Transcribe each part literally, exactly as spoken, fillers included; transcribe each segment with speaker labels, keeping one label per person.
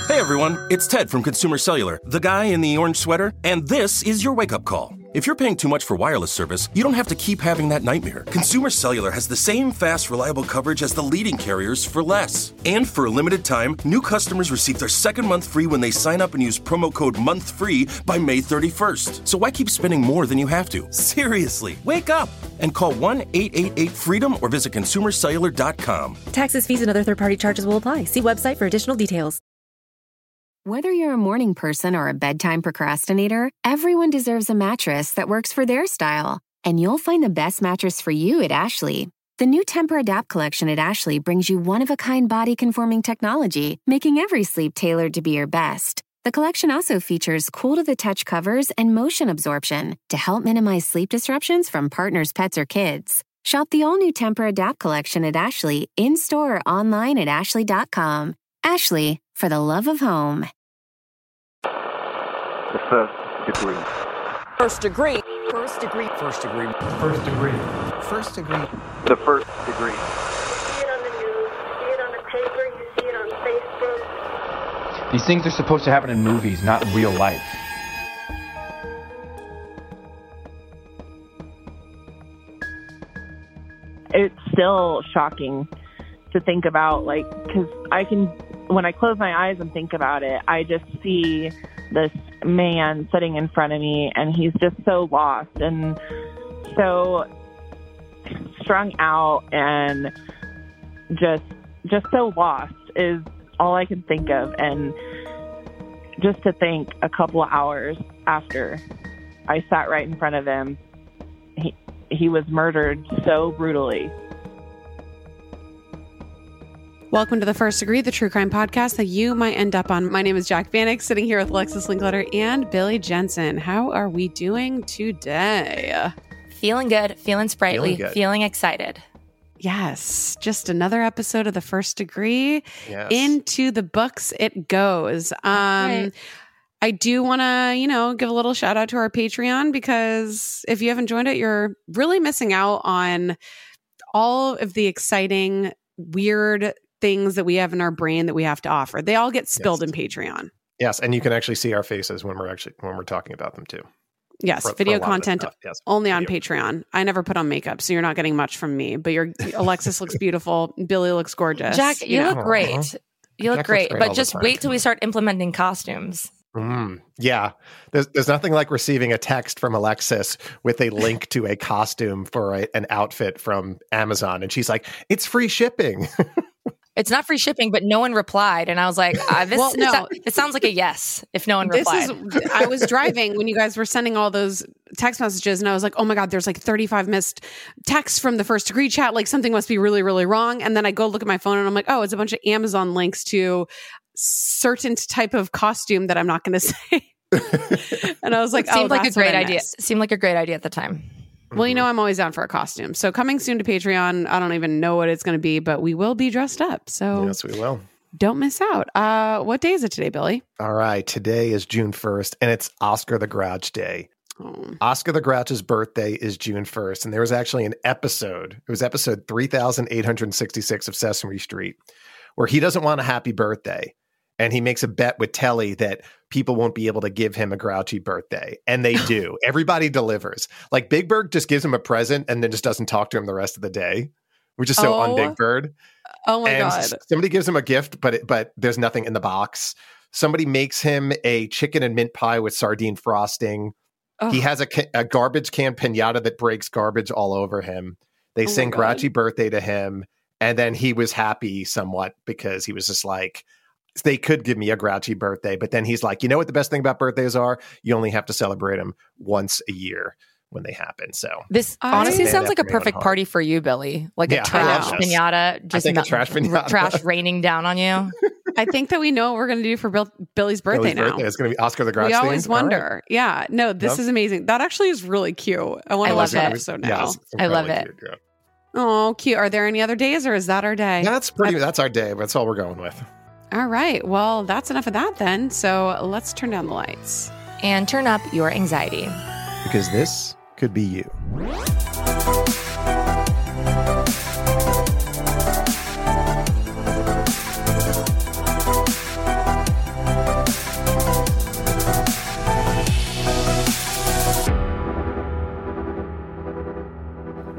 Speaker 1: Hey everyone, it's Ted from Consumer Cellular, the guy in the orange sweater, and this is your wake-up call. If you're paying too much for wireless service, you don't have to keep having that nightmare. Consumer Cellular has the same fast, reliable coverage as the leading carriers for less. And for a limited time, new customers receive their second month free when they sign up and use promo code MONTHFREE by May thirty-first. So why keep spending more than you have to? Seriously, wake up and call one eight eight eight FREEDOM or visit consumer cellular dot com.
Speaker 2: Taxes, fees, and other third-party charges will apply. See website for additional details.
Speaker 3: Whether you're a morning person or a bedtime procrastinator, everyone deserves a mattress that works for their style. And you'll find the best mattress for you at Ashley. The new Tempur-Adapt collection at Ashley brings you one-of-a-kind body-conforming technology, making every sleep tailored to be your best. The collection also features cool-to-the-touch covers and motion absorption to help minimize sleep disruptions from partners, pets, or kids. Shop the all-new Tempur-Adapt collection at Ashley, in-store or online at ashley dot com. Ashley, for the love of home.
Speaker 4: The first degree.
Speaker 5: First degree. First degree.
Speaker 6: First degree. First degree. First degree.
Speaker 4: The first degree.
Speaker 7: You see it on the news, you see it on the paper, you see it on Facebook.
Speaker 6: These things are supposed to happen in movies, not in real life.
Speaker 8: It's still shocking to think about, like, because I can, when I close my eyes and think about it, I just see this man sitting in front of me, and he's just so lost and so strung out and just just so lost is all I can think of. And just to think a couple of hours after I sat right in front of him, he he was murdered so brutally.
Speaker 9: Welcome to The First Degree, the true crime podcast that you might end up on. My name is Jack Vanek, sitting here with Alexis Linkletter and Billy Jensen. How are we doing today?
Speaker 10: Feeling good, feeling sprightly,
Speaker 11: feeling,
Speaker 10: feeling excited.
Speaker 9: Yes, just another episode of The First Degree.
Speaker 11: Yes.
Speaker 9: Into the books it goes. Um,
Speaker 10: Right.
Speaker 9: I do want to, you know, give a little shout out to our Patreon, because if you haven't joined it, you're really missing out on all of the exciting, weird things that we have in our brain that we have to offer. They all get spilled
Speaker 11: Yes.
Speaker 9: in Patreon.
Speaker 11: Yes, and you can actually see our faces when we're actually when we're talking about them too.
Speaker 9: Yes,
Speaker 11: For- for
Speaker 9: video
Speaker 11: a lot of the
Speaker 9: content
Speaker 11: stuff, yes.
Speaker 9: only on
Speaker 11: Video.
Speaker 9: Patreon. I never put on makeup, so you're not getting much from me. But your Alexis looks beautiful. Billy looks gorgeous.
Speaker 10: Jack, you,
Speaker 9: know.
Speaker 10: look great.
Speaker 11: Aw.
Speaker 10: You look
Speaker 11: Jack looks
Speaker 10: great,
Speaker 11: great all
Speaker 10: but
Speaker 11: the
Speaker 10: just
Speaker 11: time.
Speaker 10: wait till we start implementing costumes.
Speaker 11: Mm, yeah, there's there's nothing like receiving a text from Alexis with a link to a costume for a, an outfit from Amazon, and she's like, "It's free shipping."
Speaker 10: It's not free shipping, but no one replied, and I was like, uh, "This
Speaker 9: Well, no.
Speaker 10: it, it sounds like a yes." If no one
Speaker 9: This
Speaker 10: replied,
Speaker 9: is, I was driving when you guys were sending all those text messages, and I was like, oh my God, there's like thirty-five missed texts from the First Degree chat. Like something must be really, really wrong. And then I go look at my phone and I'm like, oh, it's a bunch of Amazon links to certain type of costume that I'm not going to say. And I was like,
Speaker 10: it seemed
Speaker 9: oh,
Speaker 10: like a
Speaker 9: that's what
Speaker 10: great
Speaker 9: I
Speaker 10: idea.
Speaker 9: missed.
Speaker 10: It seemed like a great idea at the time.
Speaker 9: Well, you know, I'm always down for a costume. So coming soon to Patreon. I don't even know what it's going to be, but we will be dressed up. So
Speaker 11: Yes, we will.
Speaker 9: don't miss out. Uh, what day is it today, Billy?
Speaker 11: All right, today is June first, and it's Oscar the Grouch Day.
Speaker 9: Oh.
Speaker 11: Oscar the Grouch's birthday is June first, and there was actually an episode. It was episode three thousand eight hundred sixty-six of Sesame Street, where he doesn't want a happy birthday, and he makes a bet with Telly that people won't be able to give him a grouchy birthday, and they do. Everybody delivers. Like Big Bird just gives him a present and then just doesn't talk to him the rest of the day, which is so
Speaker 9: Oh.
Speaker 11: on Big Bird.
Speaker 9: Oh my
Speaker 11: and
Speaker 9: God.
Speaker 11: s- somebody gives him a gift, but it, but there's nothing in the box. Somebody makes him a chicken and mint pie with sardine frosting.
Speaker 9: Oh.
Speaker 11: He has a, ca- a garbage can pinata that breaks garbage all over him. They
Speaker 9: Oh my
Speaker 11: sing
Speaker 9: God.
Speaker 11: Grouchy Birthday to him. And then he was happy somewhat because he was just like, they could give me a grouchy birthday. But then he's like, you know what the best thing about birthdays are? You only have to celebrate them once a year when they happen. So
Speaker 10: This
Speaker 9: I-
Speaker 10: honestly
Speaker 11: Stand
Speaker 10: sounds like a
Speaker 11: after me on
Speaker 10: perfect
Speaker 11: hard.
Speaker 10: party for you, Billy. Like
Speaker 11: Yeah,
Speaker 10: a
Speaker 11: I
Speaker 10: trash
Speaker 9: love
Speaker 11: this.
Speaker 10: pinata, just
Speaker 11: think a
Speaker 10: mel-
Speaker 11: trash pinata.
Speaker 10: trash raining down on you.
Speaker 9: I think that we know what we're going to do for Bill- Billy's birthday
Speaker 11: Billy's
Speaker 9: now.
Speaker 11: birthday is going to be Oscar the Grouch.
Speaker 9: We always
Speaker 11: theme. All right.
Speaker 9: wonder. Yeah. No, this
Speaker 11: Yep.
Speaker 9: is amazing. That actually is really cute. I want
Speaker 10: I
Speaker 9: to watch
Speaker 10: love
Speaker 9: that
Speaker 10: it.
Speaker 9: episode now.
Speaker 11: Yes, it's
Speaker 10: I love
Speaker 11: incredibly
Speaker 10: it.
Speaker 11: cute, yeah.
Speaker 9: Oh, cute. Are there any other days, or is that our day?
Speaker 11: That's pretty. That's our day. That's all we're going with.
Speaker 9: All right. Well, that's enough of that then. So let's turn down the lights.
Speaker 10: And turn up your anxiety.
Speaker 11: Because this could be you.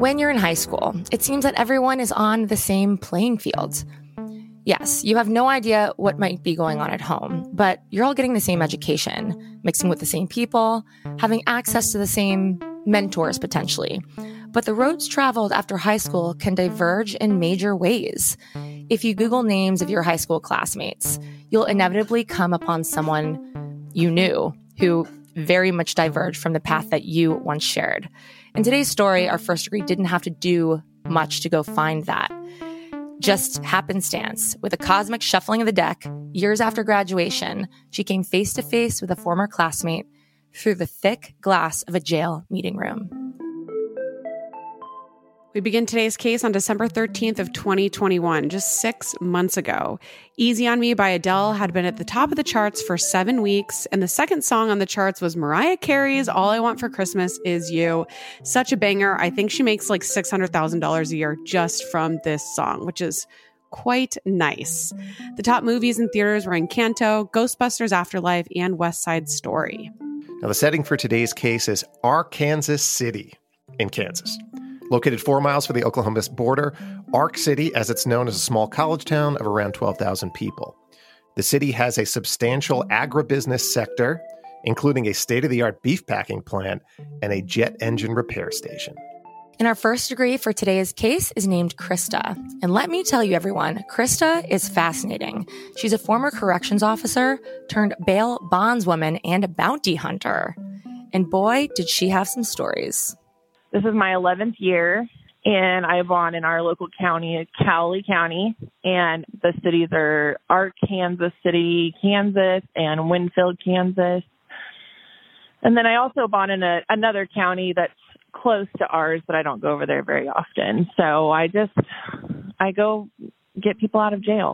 Speaker 10: When you're in high school, it seems that everyone is on the same playing field. Yes, you have no idea what might be going on at home, but you're all getting the same education, mixing with the same people, having access to the same mentors potentially. But the roads traveled after high school can diverge in major ways. If you Google names of your high school classmates, you'll inevitably come upon someone you knew who very much diverged from the path that you once shared. In today's story, our first degree didn't have to do much to go find that. Just happenstance, with a cosmic shuffling of the deck, years after graduation, she came face to face with a former classmate through the thick glass of a jail meeting room.
Speaker 9: We begin today's case on December thirteenth of twenty twenty-one, just six months ago. Easy on Me by Adele had been at the top of the charts for seven weeks, and the second song on the charts was Mariah Carey's All I Want for Christmas Is You. Such a banger. I think she makes like six hundred thousand dollars a year just from this song, which is quite nice. The top movies in theaters were Encanto, Ghostbusters Afterlife, and West Side Story.
Speaker 11: Now, the setting for today's case is Arkansas City in Kansas. Located four miles from the Oklahoma border, Ark City, as it's known, is a small college town of around twelve thousand people. The city has a substantial agribusiness sector, including a state-of-the-art beef packing plant and a jet engine repair station.
Speaker 10: And our first degree for today's case is named Krista. And let me tell you, everyone, Krista is fascinating. She's a former corrections officer turned bail bondswoman and a bounty hunter. And boy, did she have some stories.
Speaker 8: This is my eleventh year, and I bond in our local county, Cowley County, and the cities are Arkansas City, Kansas, and Winfield, Kansas. And then I also bond in a, another county that's close to ours, but I don't go over there very often. So I just, I go get people out of jail.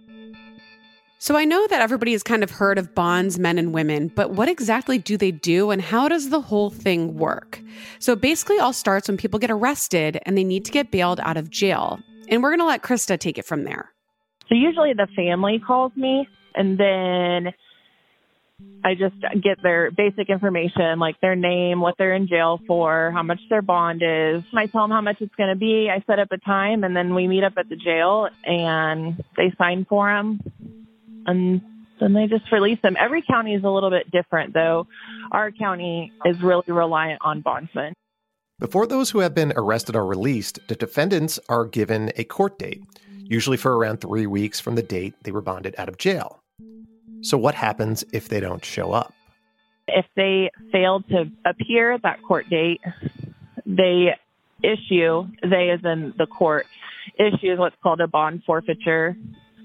Speaker 9: So I know that everybody has kind of heard of bonds, men and women, but what exactly do they do and how does the whole thing work? So it basically all starts when people get arrested and they need to get bailed out of jail. And we're going to let Krista take it from there.
Speaker 8: So usually the family calls me, and then I just get their basic information, like their name, what they're in jail for, how much their bond is. I tell them how much it's going to be. I set up a time, and then we meet up at the jail, and they sign for them. And then they just release them. Every county is a little bit different, though. Our county is really reliant on bondsmen.
Speaker 11: Before those who have been arrested are released, the defendants are given a court date, usually for around three weeks from the date they were bonded out of jail. So what happens if they don't show up?
Speaker 8: If they fail to appear at that court date, they issue, they as in the court, issues what's called a bond forfeiture.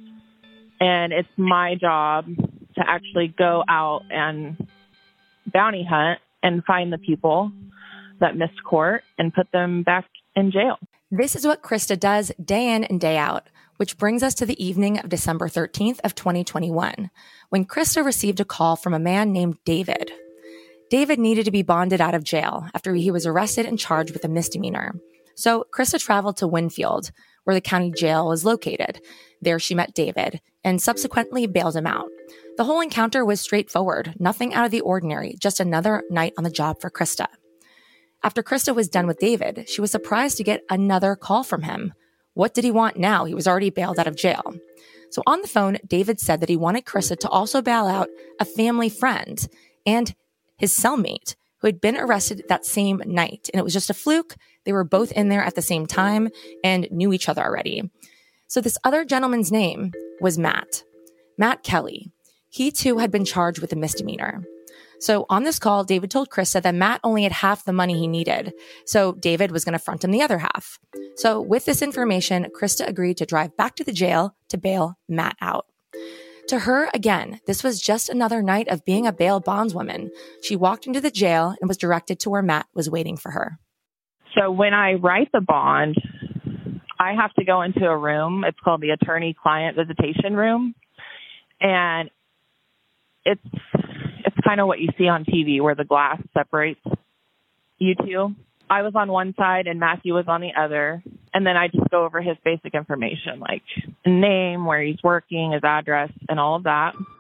Speaker 8: And it's my job to actually go out and bounty hunt and find the people that missed court and put them back in jail.
Speaker 10: This is what Krista does day in and day out, which brings us to the evening of December thirteenth of twenty twenty-one, when Krista received a call from a man named David. David needed to be bonded out of jail after he was arrested and charged with a misdemeanor. So Krista traveled to Winfield, where the county jail was located. There she met David and subsequently bailed him out. The whole encounter was straightforward, nothing out of the ordinary, just another night on the job for Krista. After Krista was done with David, she was surprised to get another call from him. What did he want now? He was already bailed out of jail. So on the phone, David said that he wanted Krista to also bail out a family friend and his cellmate who had been arrested that same night. And it was just a fluke. They were both in there at the same time and knew each other already. So this other gentleman's name was Matt, Matt Kelly. He too had been charged with a misdemeanor. So on this call, David told Krista that Matt only had half the money he needed. So David was going to front him the other half. So with this information, Krista agreed to drive back to the jail to bail Matt out. To her, again, this was just another night of being a bail bondswoman. She walked into the jail and was directed to where Matt was waiting for her.
Speaker 8: So when I write the bond, I have to go into a room. It's called the attorney-client visitation room. And it's it's kind of what you see on T V where the glass separates you two. I was on one side and Matthew was on the other. And then I just go over his basic information, like name, where he's working, his address, and all of that.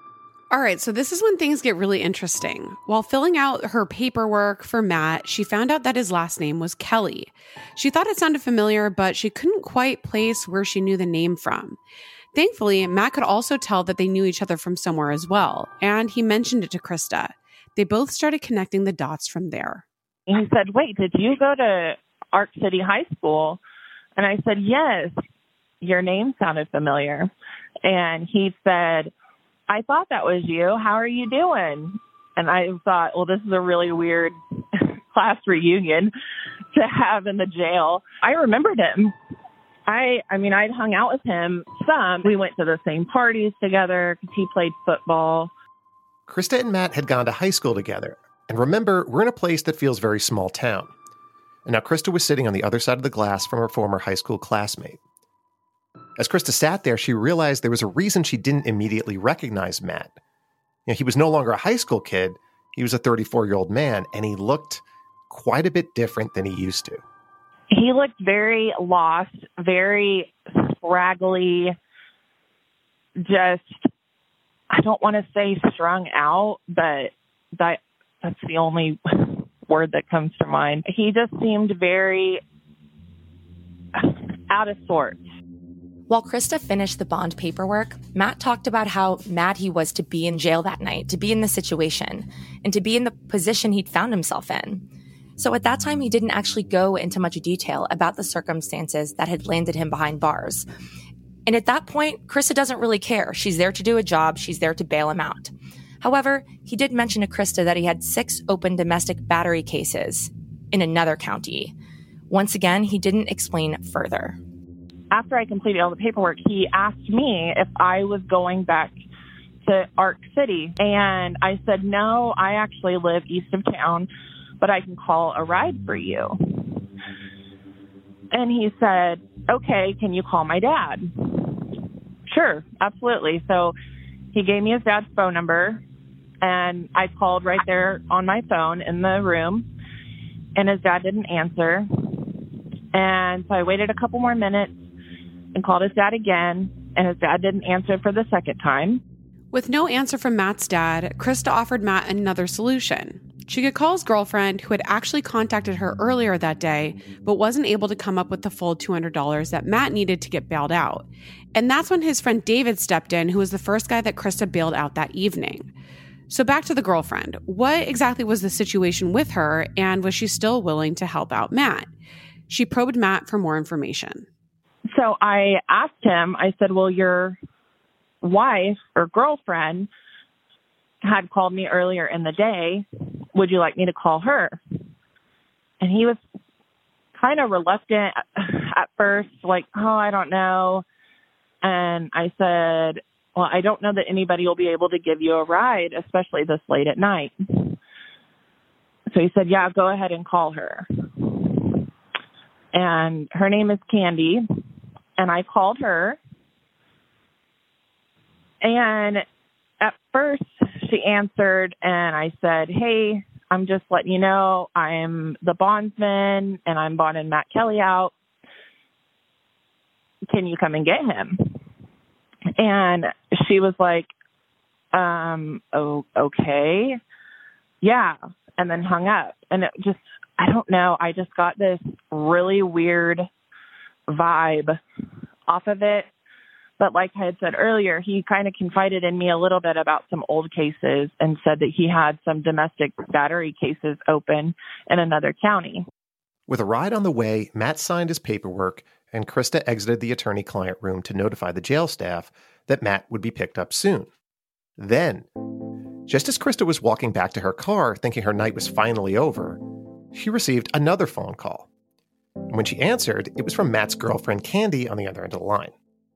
Speaker 9: All right, so this is when things get really interesting. While filling out her paperwork for Matt, she found out that his last name was Kelly. She thought it sounded familiar, but she couldn't quite place where she knew the name from. Thankfully, Matt could also tell that they knew each other from somewhere as well, and he mentioned it to Krista. They both started connecting the dots from there.
Speaker 8: He said, wait, did you go to Ark City High School? And I said, yes, your name sounded familiar. And he said, I thought that was you. How are you doing? And I thought, well, this is a really weird class reunion to have in the jail. I remembered him. I I mean, I'd hung out with him some. We went to the same parties together because he played football.
Speaker 11: Krista and Matt had gone to high school together. And remember, we're in a place that feels very small town. And now Krista was sitting on the other side of the glass from her former high school classmate. As Krista sat there, she realized there was a reason she didn't immediately recognize Matt. You know, he was no longer a high school kid. He was a thirty-four-year-old man, and he looked quite a bit different than he used to.
Speaker 8: He looked very lost, very scraggly, just, I don't want to say strung out, but that that's the only word that comes to mind. He just seemed very out of sorts.
Speaker 10: While Krista finished the bond paperwork, Matt talked about how mad he was to be in jail that night, to be in the situation, and to be in the position he'd found himself in. So at that time, he didn't actually go into much detail about the circumstances that had landed him behind bars. And at that point, Krista doesn't really care. She's there to do a job. She's there to bail him out. However, he did mention to Krista that he had six open domestic battery cases in another county. Once again, he didn't explain further.
Speaker 8: After I completed all the paperwork, he asked me if I was going back to Ark City. And I said, no, I actually live east of town, but I can call a ride for you. And he said, okay, can you call my dad? Sure, absolutely. So he gave me his dad's phone number, and I called right there on my phone in the room, and his dad didn't answer. And so I waited a couple more minutes and called his dad again, and his dad didn't answer for the second time.
Speaker 9: With no answer from Matt's dad, Krista offered Matt another solution. She could call his girlfriend, who had actually contacted her earlier that day, but wasn't able to come up with the full two hundred dollars that Matt needed to get bailed out. And that's when his friend David stepped in, who was the first guy that Krista bailed out that evening. So back to the girlfriend. What exactly was the situation with her, and was she still willing to help out Matt? She probed Matt for more information.
Speaker 8: So I asked him, I said, well, your wife or girlfriend had called me earlier in the day. Would you like me to call her? And he was kind of reluctant at first, like, oh, I don't know. And I said, well, I don't know that anybody will be able to give you a ride, especially this late at night. So he said, yeah, go ahead and call her. And her name is Candy. And I called her. And at first she answered, and I said, hey, I'm just letting you know I'm the bondsman and I'm bonding Matt Kelly out. Can you come and get him? And she was like, um, oh, okay. Yeah. And then hung up. And it just, I don't know. I just got this really weird vibe off of it. But like I had said earlier, he kind of confided in me a little bit about some old cases and said that he had some domestic battery cases open in another county.
Speaker 11: With a ride on the way, Matt signed his paperwork, and Krista exited the attorney-client room to notify the jail staff that Matt would be picked up soon. Then, just as Krista was walking back to her car, thinking her night was finally over, she received another phone call. And when she answered, it was from Matt's girlfriend, Candy, on the other end of the line.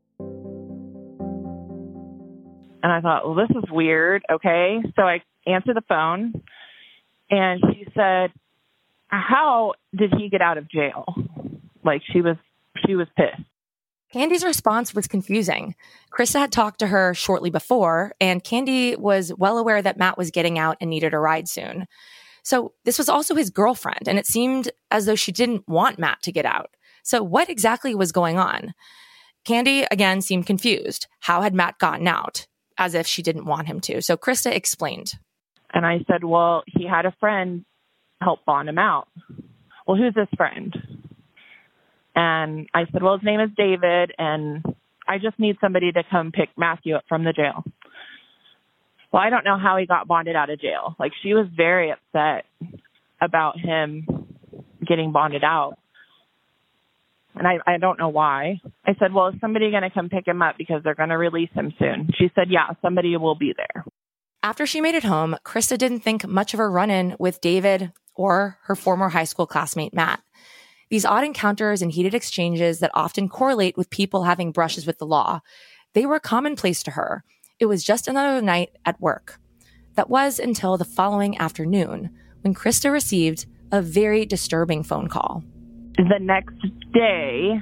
Speaker 8: And I thought, well, this is weird. Okay. So I answered the phone, and she said, how did he get out of jail? Like, she was, she was pissed.
Speaker 10: Candy's response was confusing. Krista had talked to her shortly before, and Candy was well aware that Matt was getting out and needed a ride soon. So this was also his girlfriend, and it seemed as though she didn't want Matt to get out. So what exactly was going on? Candy, again, seemed confused. How had Matt gotten out? as if she didn't want him to. So Krista explained.
Speaker 8: And I said, well, he had a friend help bond him out. Well, who's this friend? And I said, well, his name is David, and I just need somebody to come pick Matthew up from the jail. Well, I don't know how he got bonded out of jail. Like, she was very upset about him getting bonded out. And I, I don't know why. I said, well, is somebody going to come pick him up because they're going to release him soon? She said, yeah, somebody will be there.
Speaker 10: After she made it home, Krista didn't think much of a run-in with David or her former high school classmate, Matt. These odd encounters and heated exchanges that often correlate with people having brushes with the law, they were commonplace to her. It was just another night at work. That was until the following afternoon, when Krista received a very disturbing phone call.
Speaker 8: The next day,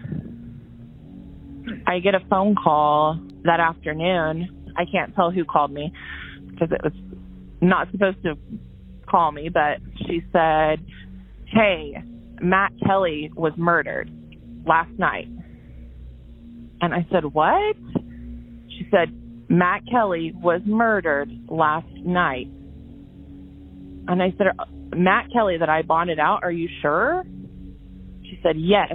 Speaker 8: I get a phone call that afternoon. I can't tell who called me because it was not supposed to call me, but she said, hey, Matt Kelly was murdered last night. And I said, what? She said, Matt Kelly was murdered last night. And I said, Matt Kelly that I bonded out, are you sure? She said, yes.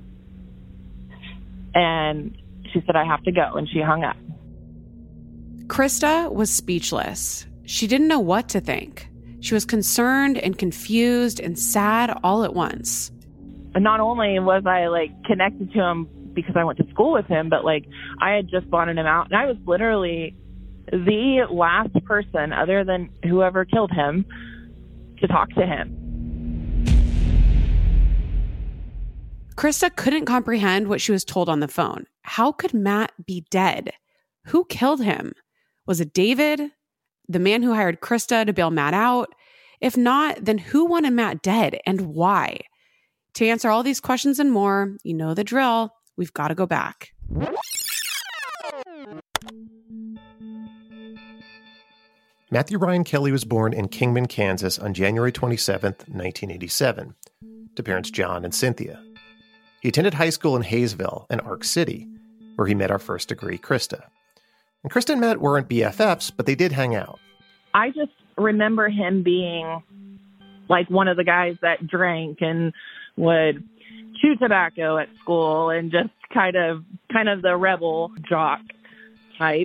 Speaker 8: And she said, I have to go. And she hung up.
Speaker 9: Krista was speechless. She didn't know what to think. She was concerned and confused and sad all at once.
Speaker 8: And not only was I like connected to him because I went to school with him, but like I had just bonded him out. And I was literally the last person other than whoever killed him to talk to him.
Speaker 9: Krista couldn't comprehend what she was told on the phone. How could Matt be dead? Who killed him? Was it David, the man who hired Krista to bail Matt out? If not, then who wanted Matt dead and why? To answer all these questions and more, you know the drill. We've got to go back.
Speaker 11: Matthew Ryan Kelly was born in Kingman, Kansas on January twenty-seventh, nineteen eighty-seven, to parents John and Cynthia. He attended high school in Hayesville and Ark City, where he met our first degree, Krista. And Krista and Matt weren't B F Fs, but they did hang out.
Speaker 8: I just remember him being like one of the guys that drank and would chew tobacco at school and just kind of kind of the rebel jock type.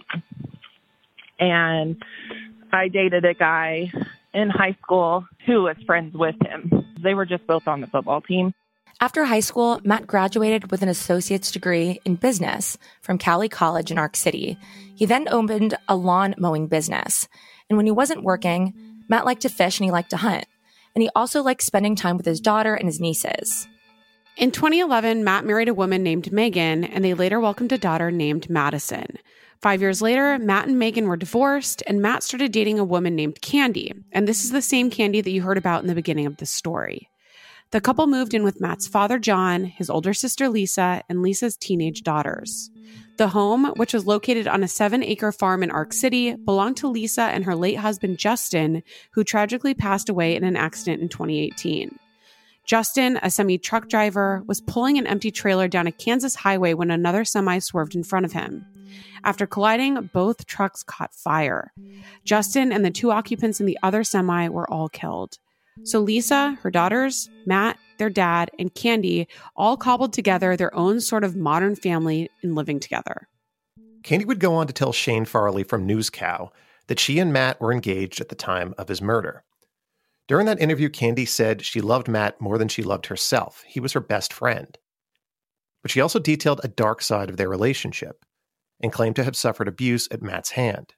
Speaker 8: And I dated a guy in high school who was friends with him. They were just both on the football team.
Speaker 10: After high school, Matt graduated with an associate's degree in business from Cali College in Ark City. He then opened a lawn mowing business. And when he wasn't working, Matt liked to fish and he liked to hunt. And he also liked spending time with his daughter and his nieces.
Speaker 9: In twenty eleven, Matt married a woman named Megan, and they later welcomed a daughter named Madison. Five years later, Matt and Megan were divorced, and Matt started dating a woman named Candy. And this is the same Candy that you heard about in the beginning of the story. The couple moved in with Matt's father, John, his older sister, Lisa, and Lisa's teenage daughters. The home, which was located on a seven-acre farm in Ark City, belonged to Lisa and her late husband, Justin, who tragically passed away in an accident in twenty eighteen. Justin, a semi-truck driver, was pulling an empty trailer down a Kansas highway when another semi swerved in front of him. After colliding, both trucks caught fire. Justin and the two occupants in the other semi were all killed. So Lisa, her daughters, Matt, their dad, and Candy all cobbled together their own sort of modern family in living together.
Speaker 11: Candy would go on to tell Shane Farley from NewsCow that she and Matt were engaged at the time of his murder. During that interview, Candy said she loved Matt more than she loved herself. He was her best friend. But she also detailed a dark side of their relationship and claimed to have suffered abuse at Matt's hand.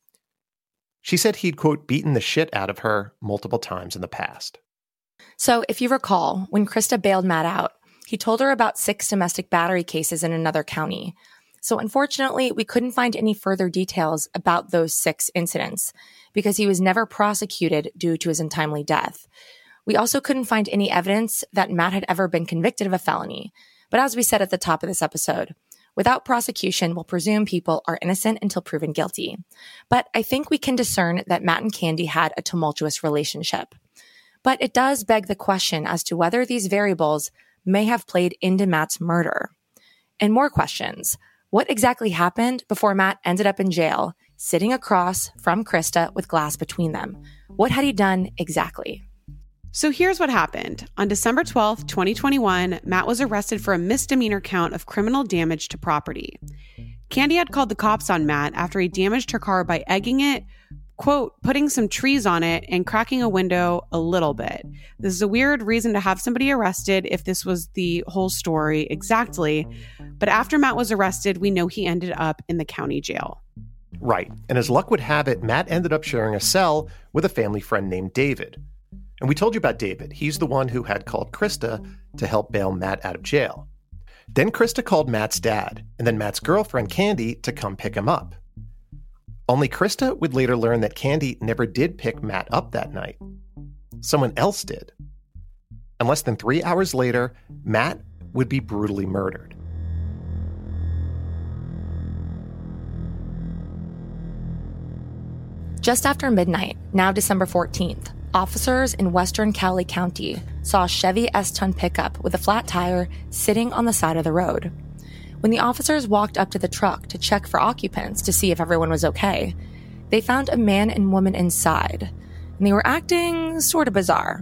Speaker 11: She said he'd, quote, beaten the shit out of her multiple times in the past.
Speaker 10: So if you recall, when Krista bailed Matt out, he told her about six domestic battery cases in another county. So unfortunately, we couldn't find any further details about those six incidents because he was never prosecuted due to his untimely death. We also couldn't find any evidence that Matt had ever been convicted of a felony. But as we said at the top of this episode, without prosecution, we'll presume people are innocent until proven guilty. But I think we can discern that Matt and Candy had a tumultuous relationship. But it does beg the question as to whether these variables may have played into Matt's murder. And more questions. What exactly happened before Matt ended up in jail, sitting across from Krista with glass between them. What had he done exactly?
Speaker 9: So here's what happened. On December twelfth, twenty twenty-one, Matt was arrested for a misdemeanor count of criminal damage to property. Candy had called the cops on Matt after he damaged her car by egging it, quote, putting some trees on it and cracking a window a little bit. This is a weird reason to have somebody arrested if this was the whole story exactly. But after Matt was arrested, we know he ended up in the county jail.
Speaker 11: Right. And as luck would have it, Matt ended up sharing a cell with a family friend named David. And we told you about David. He's the one who had called Krista to help bail Matt out of jail. Then Krista called Matt's dad, and then Matt's girlfriend, Candy, to come pick him up. Only Krista would later learn that Candy never did pick Matt up that night. Someone else did. And less than three hours later, Matt would be brutally murdered.
Speaker 10: Just after midnight, now December fourteenth, officers in Western Cowley County saw a Chevy S-Ton pickup with a flat tire sitting on the side of the road. When the officers walked up to the truck to check for occupants to see if everyone was okay, they found a man and woman inside, and they were acting sort of bizarre.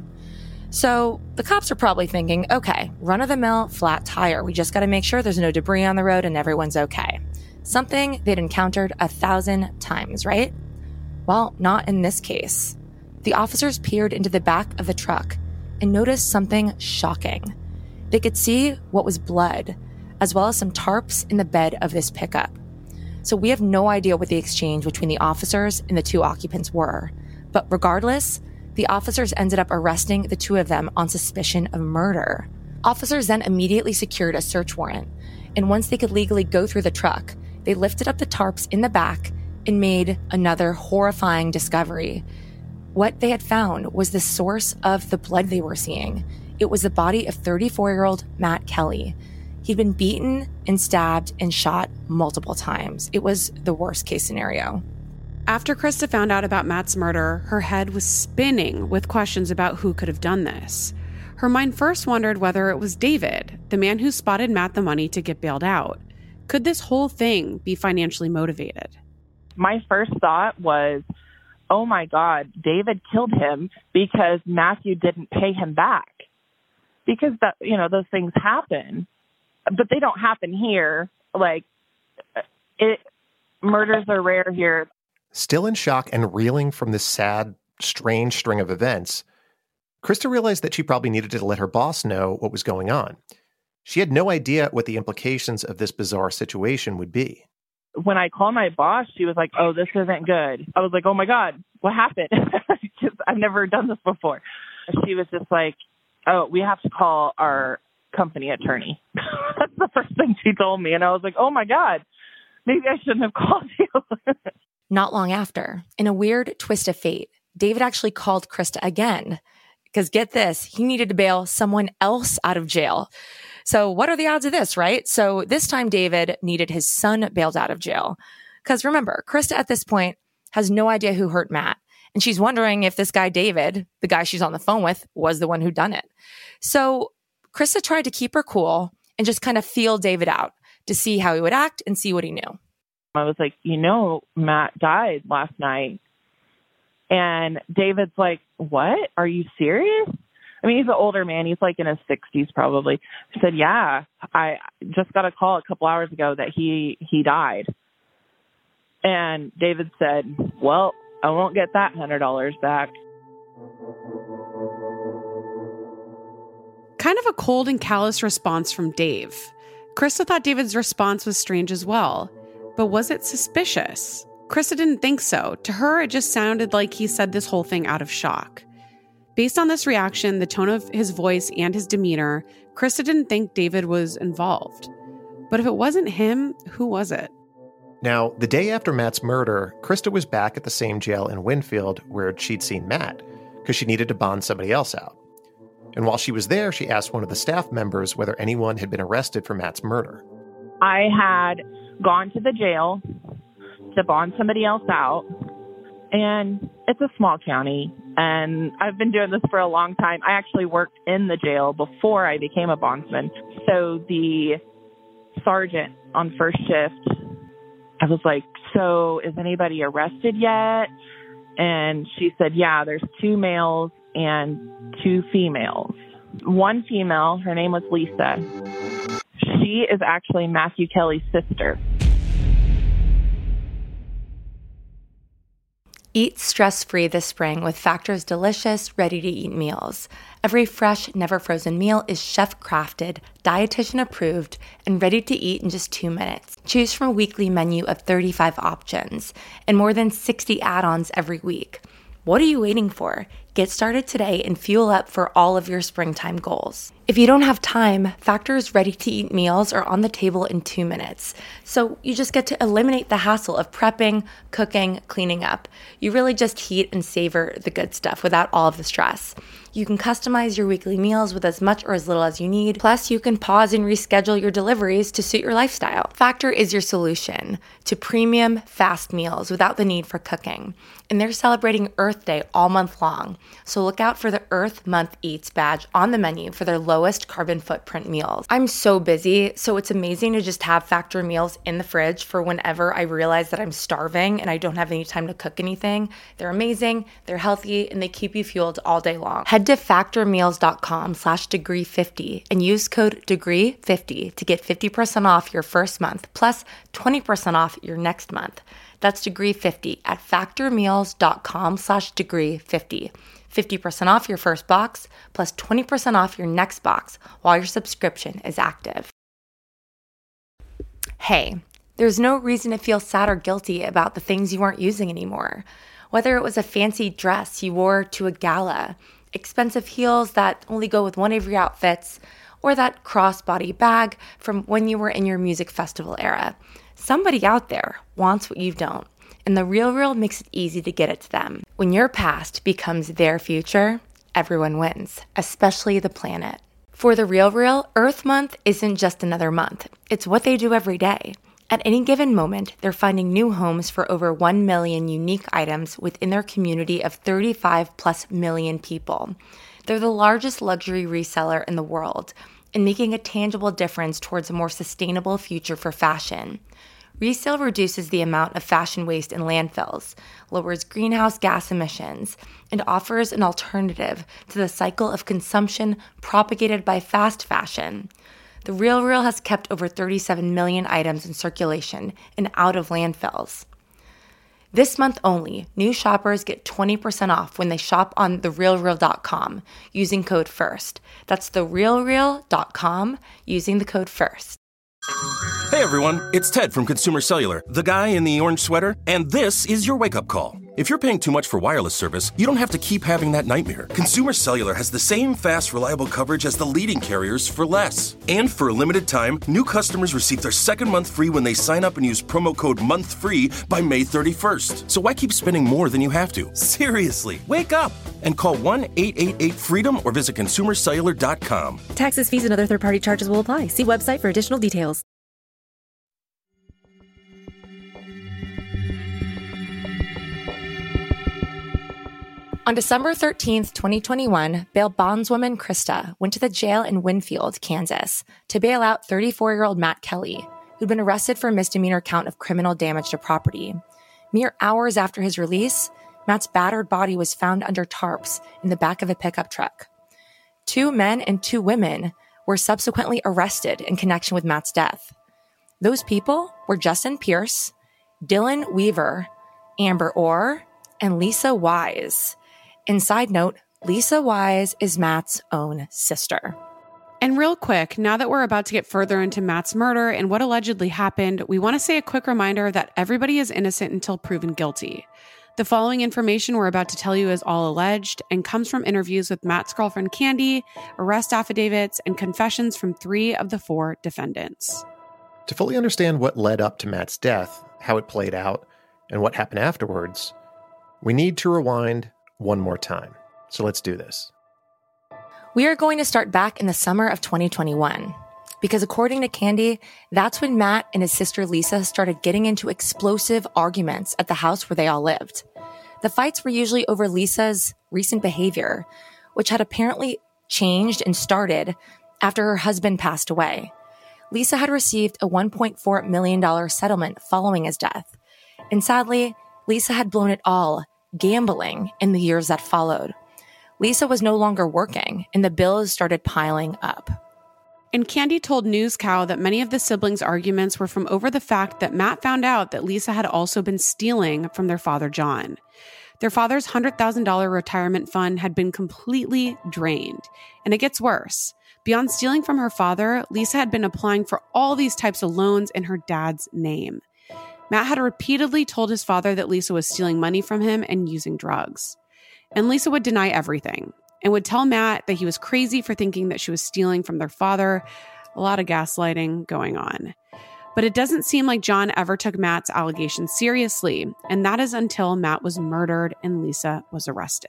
Speaker 10: So the cops are probably thinking, okay, run-of-the-mill flat tire. We just got to make sure there's no debris on the road and everyone's okay. Something they'd encountered a thousand times, right? Well, not in this case. The officers peered into the back of the truck and noticed something shocking. They could see what was blood, as well as some tarps in the bed of this pickup. So we have no idea what the exchange between the officers and the two occupants were. But regardless, the officers ended up arresting the two of them on suspicion of murder. Officers then immediately secured a search warrant. And once they could legally go through the truck, they lifted up the tarps in the back and made another horrifying discovery. What they had found was the source of the blood they were seeing. It was the body of thirty-four-year-old Matt Kelly. He'd been beaten and stabbed and shot multiple times. It was the worst case scenario.
Speaker 9: After Krista found out about Matt's murder, her head was spinning with questions about who could have done this. Her mind first wondered whether it was David, the man who spotted Matt the money to get bailed out. Could this whole thing be financially motivated?
Speaker 8: My first thought was, oh my God, David killed him because Matthew didn't pay him back. Because that, you know, those things happen, but they don't happen here. Like, it, murders are rare here.
Speaker 11: Still in shock and reeling from this sad, strange string of events, Krista realized that she probably needed to let her boss know what was going on. She had no idea what the implications of this bizarre situation would be.
Speaker 8: When I called my boss, she was like, oh, this isn't good. I was like, oh my God, what happened? Because I've never done this before. She was just like, oh, we have to call our company attorney. That's the first thing she told me. And I was like, oh my God, maybe I shouldn't have called you.
Speaker 10: Not long after, in a weird twist of fate, David actually called Krista again. Because get this, he needed to bail someone else out of jail. So what are the odds of this, right? So this time David needed his son bailed out of jail. Because remember, Krista at this point has no idea who hurt Matt. And she's wondering if this guy David, the guy she's on the phone with, was the one who done it. So Krista tried to keep her cool and just kind of feel David out to see how he would act and see what he knew.
Speaker 8: I was like, you know, Matt died last night. And David's like, what? Are you serious? I mean, he's an older man. He's like in his sixties probably. He said, yeah, I just got a call a couple hours ago that he, he died. And David said, well, I won't get that one hundred dollars back.
Speaker 9: Kind of a cold and callous response from Dave. Krista thought David's response was strange as well. But was it suspicious? Krista didn't think so. To her, it just sounded like he said this whole thing out of shock. Based on this reaction, the tone of his voice and his demeanor, Krista didn't think David was involved. But if it wasn't him, who was it?
Speaker 11: Now, the day after Matt's murder, Krista was back at the same jail in Winfield where she'd seen Matt, because she needed to bond somebody else out. And while she was there, she asked one of the staff members whether anyone had been arrested for Matt's murder.
Speaker 8: I had gone to the jail to bond somebody else out, and it's a small county, and I've been doing this for a long time. I actually worked in the jail before I became a bondsman. So the sergeant on first shift I was like, so is anybody arrested yet? And she said, yeah, there's two males and two females. One female, her name was Lisa. She is actually Matthew Kelly's sister.
Speaker 10: Eat stress-free this spring with Factor's delicious, ready-to-eat meals. Every fresh, never-frozen meal is chef-crafted, dietitian-approved, and ready to eat in just two minutes. Choose from a weekly menu of thirty-five options and more than sixty add-ons every week. What are you waiting for? Get started today and fuel up for all of your springtime goals. If you don't have time, Factor's ready-to-eat meals are on the table in two minutes. So you just get to eliminate the hassle of prepping, cooking, cleaning up. You really just heat and savor the good stuff without all of the stress. You can customize your weekly meals with as much or as little as you need. Plus, you can pause and reschedule your deliveries to suit your lifestyle. Factor is your solution to premium, fast meals without the need for cooking. And they're celebrating Earth Day all month long. So look out for the Earth Month Eats badge on the menu for their lowest carbon footprint meals. I'm so busy, so it's amazing to just have Factor meals in the fridge for whenever I realize that I'm starving and I don't have any time to cook anything. They're amazing, they're healthy, and they keep you fueled all day long. Head to factormeals.com slash degree 50 and use code degree fifty to get fifty percent off your first month plus twenty percent off your next month. That's degree fifty at factormeals.com slash degree 50. fifty percent off your first box plus twenty percent off your next box while your subscription is active. Hey, there's no reason to feel sad or guilty about the things you aren't using anymore. Whether it was a fancy dress you wore to a gala, expensive heels that only go with one of your outfits, or that crossbody bag from when you were in your music festival era. Somebody out there wants what you don't, and The RealReal makes it easy to get it to them. When your past becomes their future, everyone wins, especially the planet. For The RealReal, Earth Month isn't just another month. It's what they do every day. At any given moment, they're finding new homes for over one million unique items within their community of thirty-five plus million people. They're the largest luxury reseller in the world and making a tangible difference towards a more sustainable future for fashion. Resale reduces the amount of fashion waste in landfills, lowers greenhouse gas emissions, and offers an alternative to the cycle of consumption propagated by fast fashion. The RealReal has kept over thirty-seven million items in circulation and out of landfills. This month only, new shoppers get twenty percent off when they shop on the real real dot com using code FIRST. That's the real real dot com using the code FIRST.
Speaker 1: Hey everyone, it's Ted from Consumer Cellular, the guy in the orange sweater, and this is your wake-up call. If you're paying too much for wireless service, you don't have to keep having that nightmare. Consumer Cellular has the same fast, reliable coverage as the leading carriers for less. And for a limited time, new customers receive their second month free when they sign up and use promo code MONTHFREE by May thirty-first. So why keep spending more than you have to? Seriously, wake up and call one eight eight eight FREEDOM or visit consumer cellular dot com.
Speaker 2: Taxes, fees, and other third-party charges will apply. See website for additional details.
Speaker 10: On December thirteenth, twenty twenty-one, bail bondswoman Krista went to the jail in Winfield, Kansas, to bail out thirty-four-year-old Matt Kelly, who'd been arrested for a misdemeanor count of criminal damage to property. Mere hours after his release, Matt's battered body was found under tarps in the back of a pickup truck. Two men and two women were subsequently arrested in connection with Matt's death. Those people were Justin Pierce, Dylan Weaver, Amber Orr, and Lisa Wise. And side note, Lisa Wise is Matt's own sister.
Speaker 9: And real quick, now that we're about to get further into Matt's murder and what allegedly happened, we want to say a quick reminder that everybody is innocent until proven guilty. The following information we're about to tell you is all alleged and comes from interviews with Matt's girlfriend Candy, arrest affidavits, and confessions from three of the four defendants.
Speaker 11: To fully understand what led up to Matt's death, how it played out, and what happened afterwards, we need to rewind one more time. So let's do this.
Speaker 10: We are going to start back in the summer of twenty twenty-one, because according to Candy, that's when Matt and his sister Lisa started getting into explosive arguments at the house where they all lived. The fights were usually over Lisa's recent behavior, which had apparently changed and started after her husband passed away. Lisa had received a one point four million dollars settlement following his death. And sadly, Lisa had blown it all, gambling, in the years that followed. Lisa was no longer working, and the bills started piling up.
Speaker 9: And Candy told News Cow that many of the siblings' arguments were from over the fact that Matt found out that Lisa had also been stealing from their father, John. Their father's one hundred thousand dollars retirement fund had been completely drained. And it gets worse. Beyond stealing from her father, Lisa had been applying for all these types of loans in her dad's name. Matt had repeatedly told his father that Lisa was stealing money from him and using drugs. And Lisa would deny everything and would tell Matt that he was crazy for thinking that she was stealing from their father. A lot of gaslighting going on. But it doesn't seem like John ever took Matt's allegations seriously, and that is until Matt was murdered and Lisa was arrested.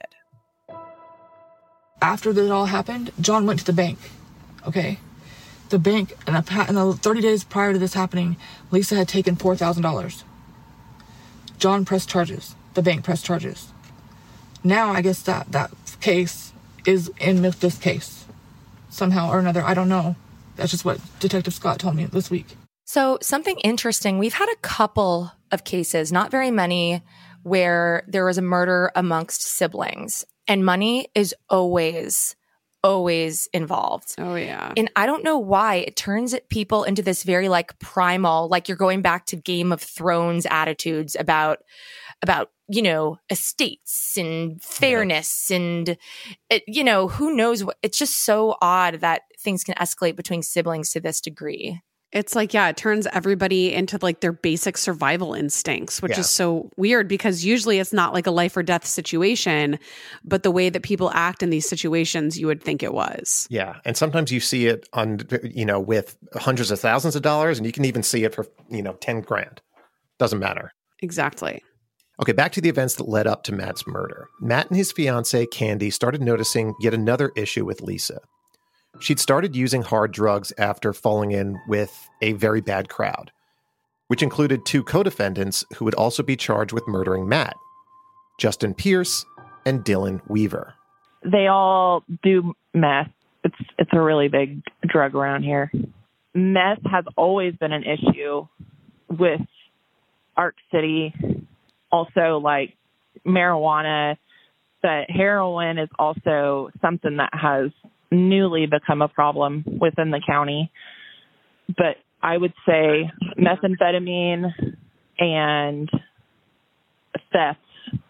Speaker 12: After this all happened, John went to the bank, okay? The bank, in the thirty days prior to this happening, Lisa had taken four thousand dollars. John pressed charges. The bank pressed charges. Now, I guess that, that case is in with this case. Somehow or another, I don't know. That's just what Detective Scott told me this week.
Speaker 10: So something interesting, we've had a couple of cases, not very many, where there was a murder amongst siblings. And money is always, always involved.
Speaker 9: Oh, yeah.
Speaker 10: And I don't know why it turns people into this very like primal, like you're going back to Game of Thrones attitudes about, about, you know, estates and fairness. Yeah. And, it, you know, who knows what, it's just so odd that things can escalate between siblings to this degree.
Speaker 9: It's like, yeah, it turns everybody into like their basic survival instincts, which yeah. is so weird because usually it's not like a life or death situation, but the way that people act in these situations, you would think it was.
Speaker 11: Yeah. And sometimes you see it on, you know, with hundreds of thousands of dollars, and you can even see it for, you know, ten grand. Doesn't matter.
Speaker 9: Exactly.
Speaker 11: Okay, back to the events that led up to Matt's murder. Matt and his fiancée, Candy, started noticing yet another issue with Lisa. She'd started using hard drugs after falling in with a very bad crowd, which included two co-defendants who would also be charged with murdering Matt, Justin Pierce and Dylan Weaver.
Speaker 8: They all do meth. It's it's a really big drug around here. Meth has always been an issue with Ark City. Also, like marijuana, but heroin is also something that has newly become a problem within the county. But I would say methamphetamine and theft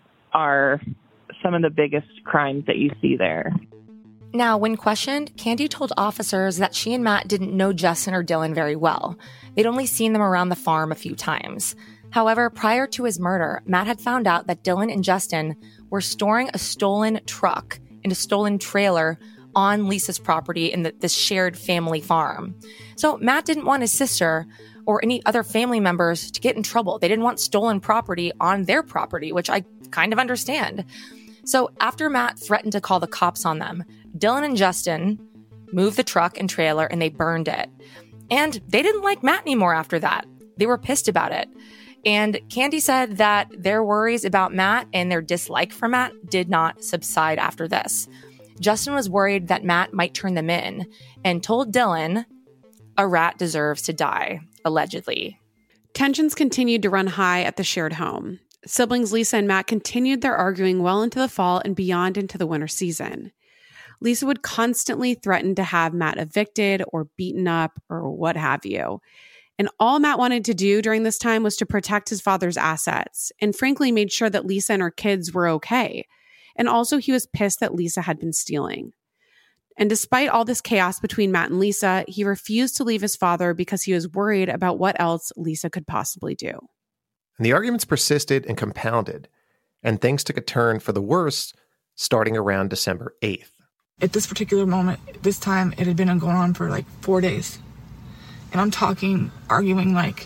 Speaker 8: are some of the biggest crimes that you see there.
Speaker 10: Now, when questioned, Candy told officers that she and Matt didn't know Justin or Dylan very well. They'd only seen them around the farm a few times. However, prior to his murder, Matt had found out that Dylan and Justin were storing a stolen truck and a stolen trailer on Lisa's property in the, this shared family farm. So Matt didn't want his sister or any other family members to get in trouble. They didn't want stolen property on their property, which I kind of understand. So after Matt threatened to call the cops on them, Dylan and Justin moved the truck and trailer and they burned it. And they didn't like Matt anymore after that. They were pissed about it. And Candy said that their worries about Matt and their dislike for Matt did not subside after this. Justin was worried that Matt might turn them in and told Dylan, a rat deserves to die, allegedly.
Speaker 9: Tensions continued to run high at the shared home. Siblings Lisa and Matt continued their arguing well into the fall and beyond into the winter season. Lisa would constantly threaten to have Matt evicted or beaten up or what have you. And all Matt wanted to do during this time was to protect his father's assets and frankly made sure that Lisa and her kids were okay. And also he was pissed that Lisa had been stealing. And despite all this chaos between Matt and Lisa, he refused to leave his father because he was worried about what else Lisa could possibly do.
Speaker 11: And the arguments persisted and compounded, and things took a turn for the worse starting around December eighth.
Speaker 12: At this particular moment, this time, it had been going on for like four days. And I'm talking, arguing like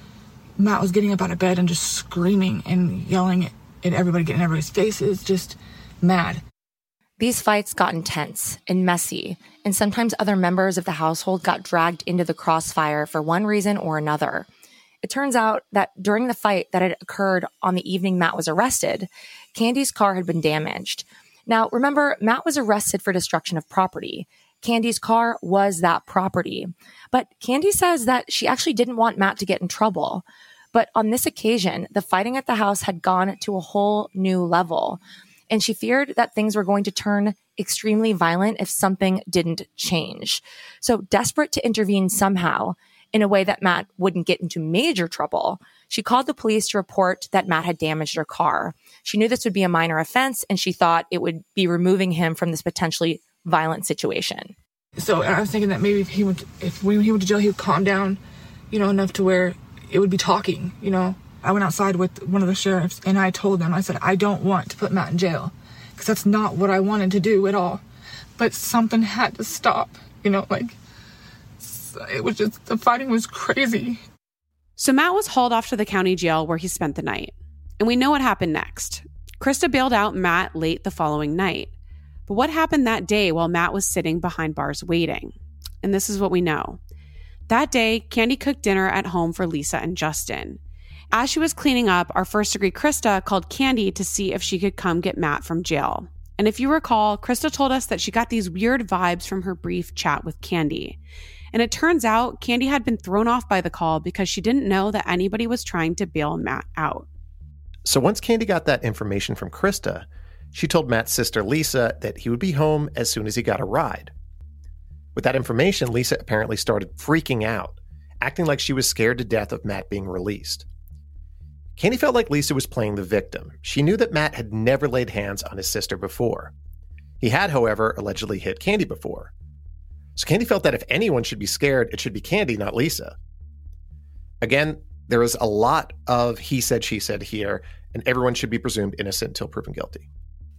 Speaker 12: Matt was getting up out of bed and just screaming and yelling at, at everybody, getting in everybody's faces, just mad.
Speaker 10: These fights got intense and messy, and sometimes other members of the household got dragged into the crossfire for one reason or another. It turns out that during the fight that had occurred on the evening Matt was arrested, Candy's car had been damaged. Now, remember, Matt was arrested for destruction of property. Candy's car was that property. But Candy says that she actually didn't want Matt to get in trouble. But on this occasion, the fighting at the house had gone to a whole new level. And she feared that things were going to turn extremely violent if something didn't change. So desperate to intervene somehow, in a way that Matt wouldn't get into major trouble, she called the police to report that Matt had damaged her car. She knew this would be a minor offense, and she thought it would be removing him from this potentially violent situation.
Speaker 12: So I was thinking that maybe if he went, if when he went to jail, he would calm down, you know, enough to where it would be talking, you know. I went outside with one of the sheriffs, and I told them, I said, I don't want to put Matt in jail, because that's not what I wanted to do at all. But something had to stop, you know, like, it was just, the fighting was crazy.
Speaker 9: So Matt was hauled off to the county jail where he spent the night. And we know what happened next. Krista bailed out Matt late the following night. But what happened that day while Matt was sitting behind bars waiting? And this is what we know. That day, Candy cooked dinner at home for Lisa and Justin. As she was cleaning up, our first degree Krista called Candy to see if she could come get Matt from jail. And if you recall, Krista told us that she got these weird vibes from her brief chat with Candy. And it turns out Candy had been thrown off by the call because she didn't know that anybody was trying to bail Matt out.
Speaker 11: So once Candy got that information from Krista, she told Matt's sister Lisa that he would be home as soon as he got a ride. With that information, Lisa apparently started freaking out, acting like she was scared to death of Matt being released. Candy felt like Lisa was playing the victim. She knew that Matt had never laid hands on his sister before. He had, however, allegedly hit Candy before. So Candy felt that if anyone should be scared, it should be Candy, not Lisa. Again, there is a lot of he said, she said here, and everyone should be presumed innocent until proven guilty.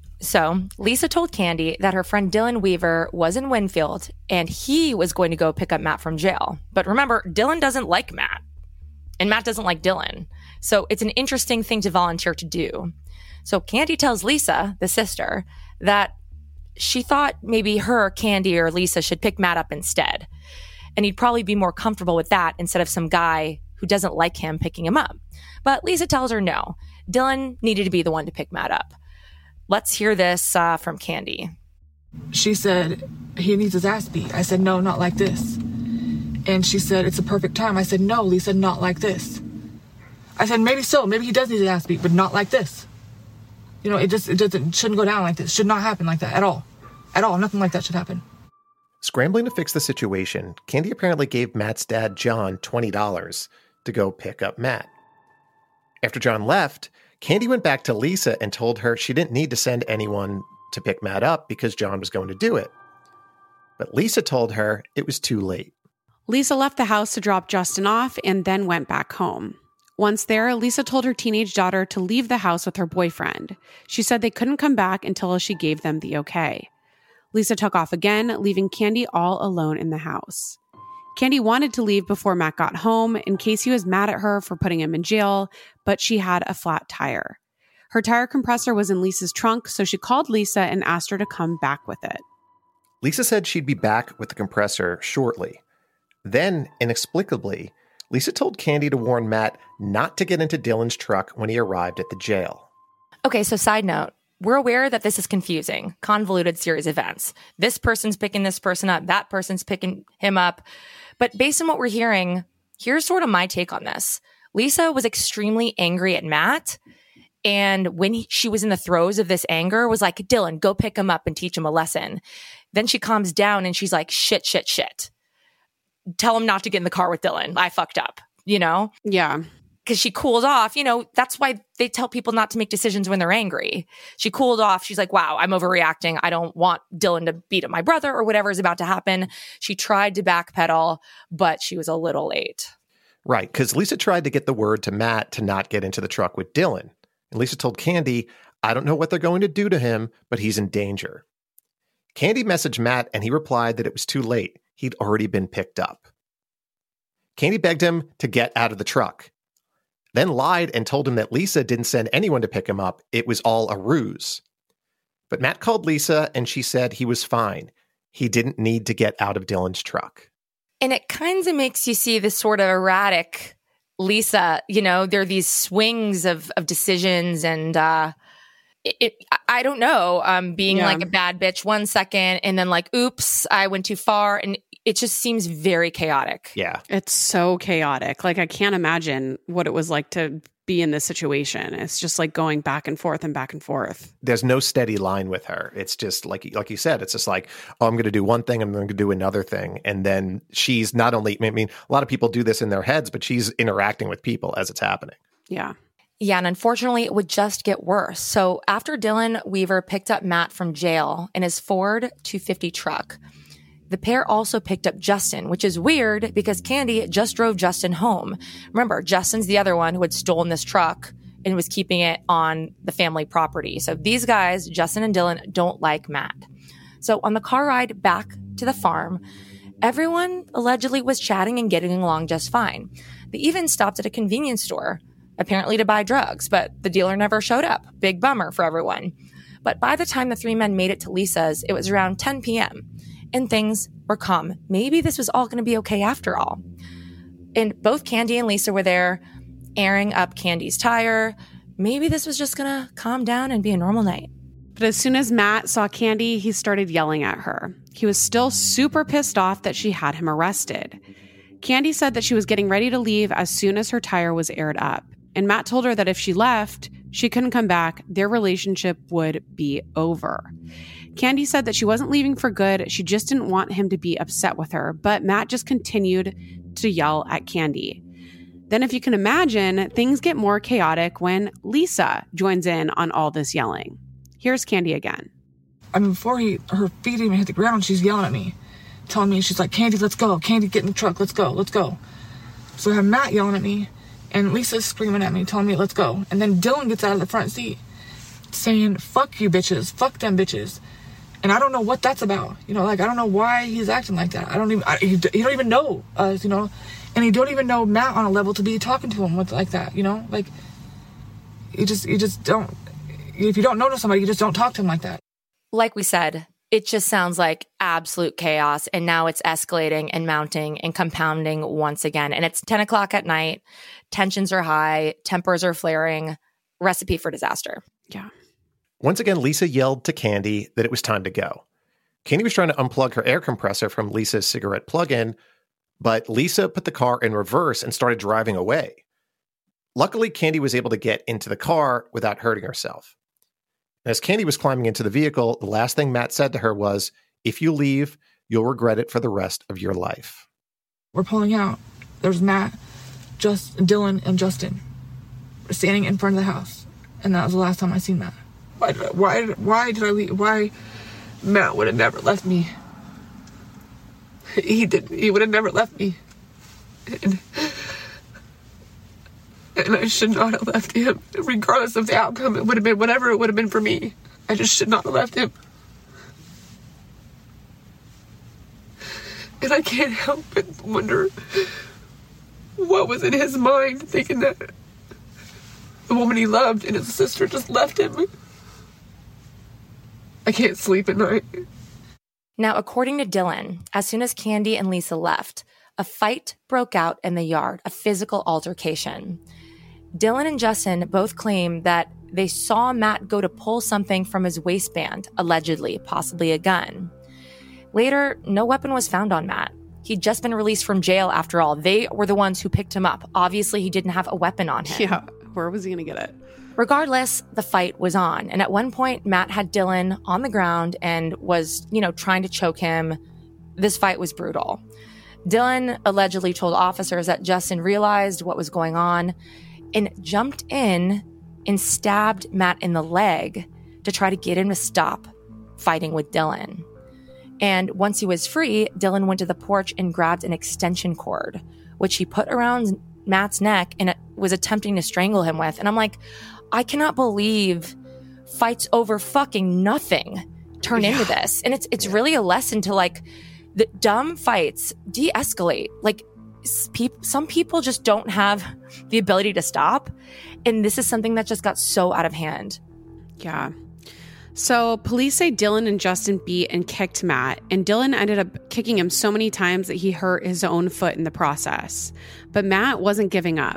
Speaker 10: So Lisa told Candy that her friend Dylan Weaver was in Winfield and he was going to go pick up Matt from jail. But remember, Dylan doesn't like Matt, and Matt doesn't like Dylan. So it's an interesting thing to volunteer to do. So Candy tells Lisa, the sister, that she thought maybe her, Candy, or Lisa should pick Matt up instead. And he'd probably be more comfortable with that instead of some guy who doesn't like him picking him up. But Lisa tells her no. Dylan needed to be the one to pick Matt up. Let's hear this uh, from Candy.
Speaker 12: She said, he needs his ass beat. I said, no, not like this. And she said, it's a perfect time. I said, no, Lisa, not like this. I said, maybe so. Maybe he does need his ass beat, but not like this. You know, it just, it doesn't, shouldn't go down like this. Should not happen like that at all. At all. Nothing like that should happen.
Speaker 11: Scrambling to fix the situation, Candy apparently gave Matt's dad, John, twenty dollars to go pick up Matt. After John left, Candy went back to Lisa and told her she didn't need to send anyone to pick Matt up because John was going to do it. But Lisa told her it was too late.
Speaker 9: Lisa left the house to drop Justin off and then went back home. Once there, Lisa told her teenage daughter to leave the house with her boyfriend. She said they couldn't come back until she gave them the okay. Lisa took off again, leaving Candy all alone in the house. Candy wanted to leave before Matt got home in case he was mad at her for putting him in jail, but she had a flat tire. Her tire compressor was in Lisa's trunk, so she called Lisa and asked her to come back with it.
Speaker 11: Lisa said she'd be back with the compressor shortly. Then, inexplicably, Lisa told Candy to warn Matt not to get into Dylan's truck when he arrived at the jail.
Speaker 10: Okay, so side note, we're aware that this is confusing, convoluted series of events. This person's picking this person up, that person's picking him up. But based on what we're hearing, here's sort of my take on this. Lisa was extremely angry at Matt, and when he, she was in the throes of this anger, was like, Dylan, go pick him up and teach him a lesson. Then she calms down and she's like, shit, shit, shit. Tell him not to get in the car with Dylan. I fucked up, you know?
Speaker 9: Yeah.
Speaker 10: Because she cooled off. You know, that's why they tell people not to make decisions when they're angry. She cooled off. She's like, wow, I'm overreacting. I don't want Dylan to beat up my brother or whatever is about to happen. She tried to backpedal, but she was a little late.
Speaker 11: Right, because Lisa tried to get the word to Matt to not get into the truck with Dylan. And Lisa told Candy, I don't know what they're going to do to him, but he's in danger. Candy messaged Matt, and he replied that it was too late. He'd already been picked up. Candy begged him to get out of the truck, then lied and told him that Lisa didn't send anyone to pick him up. It was all a ruse. But Matt called Lisa, and she said he was fine. He didn't need to get out of Dylan's truck.
Speaker 10: And it kind of makes you see this sort of erratic Lisa. You know, there are these swings of, of decisions, and uh, It, it, I don't know, um, being
Speaker 9: Yeah.
Speaker 10: like a bad bitch one second and then like, oops, I went too far. And it just seems very chaotic.
Speaker 11: Yeah.
Speaker 9: It's so chaotic. Like, I can't imagine what it was like to be in this situation. It's just like going back and forth and back and forth.
Speaker 11: There's no steady line with her. It's just like, like you said, it's just like, oh, I'm going to do one thing, I'm going to do another thing. And then she's not only, I mean, a lot of people do this in their heads, but she's interacting with people as it's happening.
Speaker 9: Yeah.
Speaker 10: Yeah, and unfortunately, it would just get worse. So after Dylan Weaver picked up Matt from jail in his Ford two fifty truck, the pair also picked up Justin, which is weird because Candy just drove Justin home. Remember, Justin's the other one who had stolen this truck and was keeping it on the family property. So these guys, Justin and Dylan, don't like Matt. So on the car ride back to the farm, everyone allegedly was chatting and getting along just fine. They even stopped at a convenience store, apparently to buy drugs, but the dealer never showed up. Big bummer for everyone. But by the time the three men made it to Lisa's, it was around ten p.m. and things were calm. Maybe this was all going to be okay after all. And both Candy and Lisa were there airing up Candy's tire. Maybe this was just going to calm down and be a normal night.
Speaker 9: But as soon as Matt saw Candy, he started yelling at her. He was still super pissed off that she had him arrested. Candy said that she was getting ready to leave as soon as her tire was aired up. And Matt told her that if she left, she couldn't come back. Their relationship would be over. Candy said that she wasn't leaving for good. She just didn't want him to be upset with her. But Matt just continued to yell at Candy. Then, if you can imagine, things get more chaotic when Lisa joins in on all this yelling. Here's Candy again.
Speaker 12: I mean, before he, her feet even hit the ground, she's yelling at me, telling me, she's like, Candy, let's go. Candy, get in the truck. Let's go. Let's go. So I have Matt yelling at me, and Lisa's screaming at me, telling me, let's go. And then Dylan gets out of the front seat saying, fuck you bitches. Fuck them bitches. And I don't know what that's about. You know, like, I don't know why he's acting like that. I don't even, I, he, he don't even know us, you know. And he don't even know Matt on a level to be talking to him with like that, you know. Like, you just, you just don't, if you don't know somebody, you just don't talk to him like that.
Speaker 10: Like we said, it just sounds like absolute chaos. And now it's escalating and mounting and compounding once again. And it's ten o'clock at night. Tensions are high. Tempers are flaring. Recipe for disaster.
Speaker 9: Yeah.
Speaker 11: Once again, Lisa yelled to Candy that it was time to go. Candy was trying to unplug her air compressor from Lisa's cigarette plug-in, but Lisa put the car in reverse and started driving away. Luckily, Candy was able to get into the car without hurting herself. As Candy was climbing into the vehicle, the last thing Matt said to her was, if you leave, you'll regret it for the rest of your life.
Speaker 12: We're pulling out. There's Matt, just Dylan, and Justin standing in front of the house. And that was the last time I seen Matt. Why did I, why, why did I leave? Why? Matt would have never left me. He did. He would have never left me. And, and I should not have left him. Regardless of the outcome, it would have been whatever it would have been for me. I just should not have left him. And I can't help but wonder what was in his mind, thinking that the woman he loved and his sister just left him. I can't sleep at night.
Speaker 10: Now, according to Dylan, as soon as Candy and Lisa left, a fight broke out in the yard, a physical altercation. Dylan and Justin both claim that they saw Matt go to pull something from his waistband, allegedly, possibly a gun. Later, no weapon was found on Matt. He'd just been released from jail after all. They were the ones who picked him up. Obviously, he didn't have a weapon on him.
Speaker 9: Yeah, where was he going to get it?
Speaker 10: Regardless, the fight was on. And at one point, Matt had Dylan on the ground and was, you know, trying to choke him. This fight was brutal. Dylan allegedly told officers that Justin realized what was going on and jumped in and stabbed Matt in the leg to try to get him to stop fighting with Dylan. And once he was free, Dylan went to the porch and grabbed an extension cord, which he put around Matt's neck and was attempting to strangle him with. And I'm like, I cannot believe fights over fucking nothing turn yeah. into this. And it's it's yeah. really a lesson to like the dumb fights de-escalate. Like pe- some people just don't have the ability to stop. And this is something that just got so out of hand.
Speaker 9: Yeah. So police say Dylan and Justin beat and kicked Matt, and Dylan ended up kicking him so many times that he hurt his own foot in the process. But Matt wasn't giving up.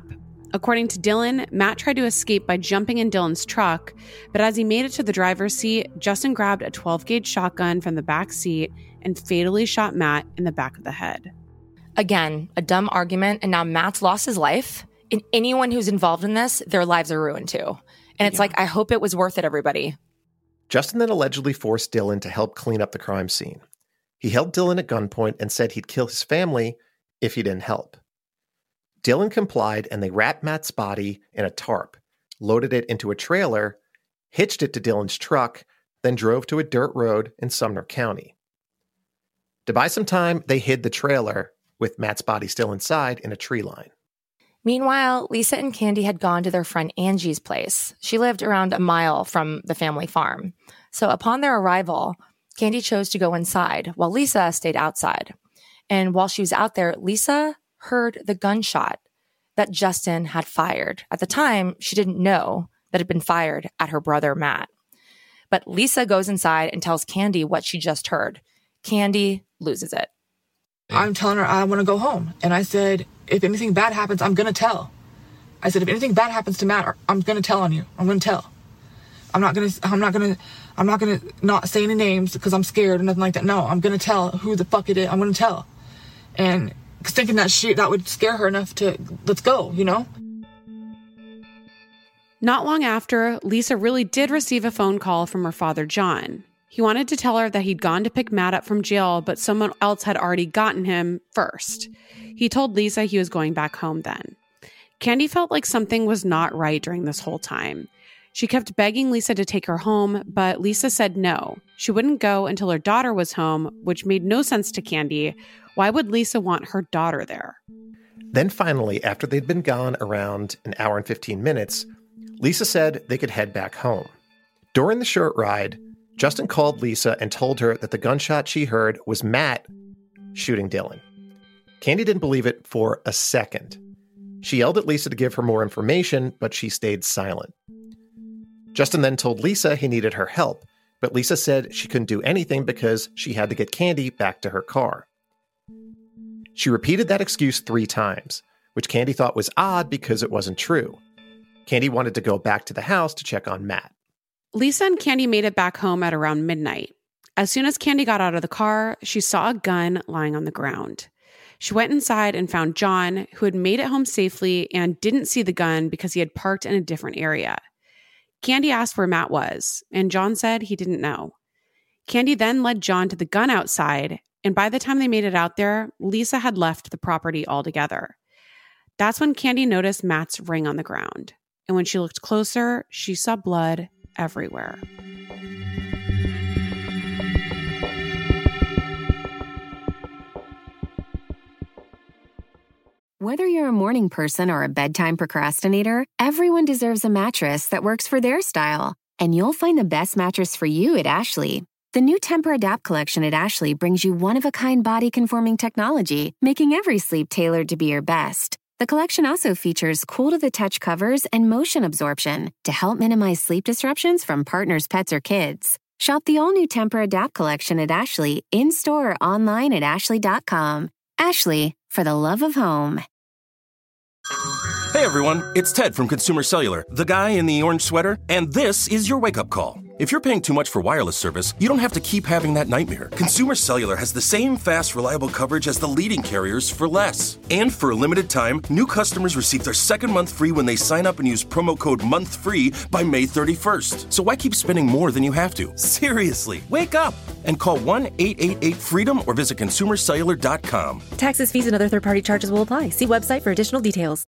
Speaker 9: According to Dylan, Matt tried to escape by jumping in Dylan's truck, but as he made it to the driver's seat, Justin grabbed a twelve gauge shotgun from the back seat and fatally shot Matt in the back of the head.
Speaker 10: Again, a dumb argument, and now Matt's lost his life. And anyone who's involved in this, their lives are ruined too. And it's yeah. like, I hope it was worth it, everybody.
Speaker 11: Justin then allegedly forced Dylan to help clean up the crime scene. He held Dylan at gunpoint and said he'd kill his family if he didn't help. Dylan complied, and they wrapped Matt's body in a tarp, loaded it into a trailer, hitched it to Dylan's truck, then drove to a dirt road in Sumner County. To buy some time, they hid the trailer, with Matt's body still inside, in a tree line.
Speaker 10: Meanwhile, Lisa and Candy had gone to their friend Angie's place. She lived around a mile from the family farm. So upon their arrival, Candy chose to go inside, while Lisa stayed outside. And while she was out there, Lisa heard the gunshot that Justin had fired. At the time, she didn't know that had been fired at her brother, Matt. But Lisa goes inside and tells Candy what she just heard. Candy loses it.
Speaker 12: I'm telling her I want to go home. And I said, if anything bad happens, I'm going to tell. I said, if anything bad happens to Matt, I'm going to tell on you. I'm going to tell. I'm not going to, I'm not going to, I'm not going to not say any names because I'm scared or nothing like that. No, I'm going to tell who the fuck it is. I'm going to tell. And thinking that she, that would scare her enough to, let's go, you know?
Speaker 9: Not long after, Lisa really did receive a phone call from her father, John. He wanted to tell her that he'd gone to pick Matt up from jail, but someone else had already gotten him first. He told Lisa he was going back home then. Candy felt like something was not right during this whole time. She kept begging Lisa to take her home, but Lisa said no. She wouldn't go until her daughter was home, which made no sense to Candy. Why would Lisa want her daughter there?
Speaker 11: Then finally, after they'd been gone around an hour and fifteen minutes, Lisa said they could head back home. During the short ride, Justin called Lisa and told her that the gunshot she heard was Matt shooting Dylan. Candy didn't believe it for a second. She yelled at Lisa to give her more information, but she stayed silent. Justin then told Lisa he needed her help, but Lisa said she couldn't do anything because she had to get Candy back to her car. She repeated that excuse three times, which Candy thought was odd because it wasn't true. Candy wanted to go back to the house to check on Matt.
Speaker 9: Lisa and Candy made it back home at around midnight. As soon as Candy got out of the car, she saw a gun lying on the ground. She went inside and found John, who had made it home safely and didn't see the gun because he had parked in a different area. Candy asked where Matt was, and John said he didn't know. Candy then led John to the gun outside, and by the time they made it out there, Lisa had left the property altogether. That's when Candy noticed Matt's ring on the ground. And when she looked closer, she saw blood everywhere.
Speaker 3: Whether you're a morning person or a bedtime procrastinator, everyone deserves a mattress that works for their style. And you'll find the best mattress for you at Ashley. The new Tempur-Adapt collection at Ashley brings you one-of-a-kind body-conforming technology, making every sleep tailored to be your best. The collection also features cool-to-the-touch covers and motion absorption to help minimize sleep disruptions from partners, pets, or kids. Shop the all-new Tempur-Adapt collection at Ashley, in-store or online at ashley dot com. Ashley, for the love of home.
Speaker 1: Hey everyone, it's Ted from Consumer Cellular, the guy in the orange sweater, and this is your wake-up call. If you're paying too much for wireless service, you don't have to keep having that nightmare. Consumer Cellular has the same fast, reliable coverage as the leading carriers for less. And for a limited time, new customers receive their second month free when they sign up and use promo code MONTHFREE by May thirty-first. So why keep spending more than you have to? Seriously, wake up and call one eight eight eight FREEDOM or visit consumer cellular dot com.
Speaker 2: Taxes, fees, and other third-party charges will apply. See website for additional details.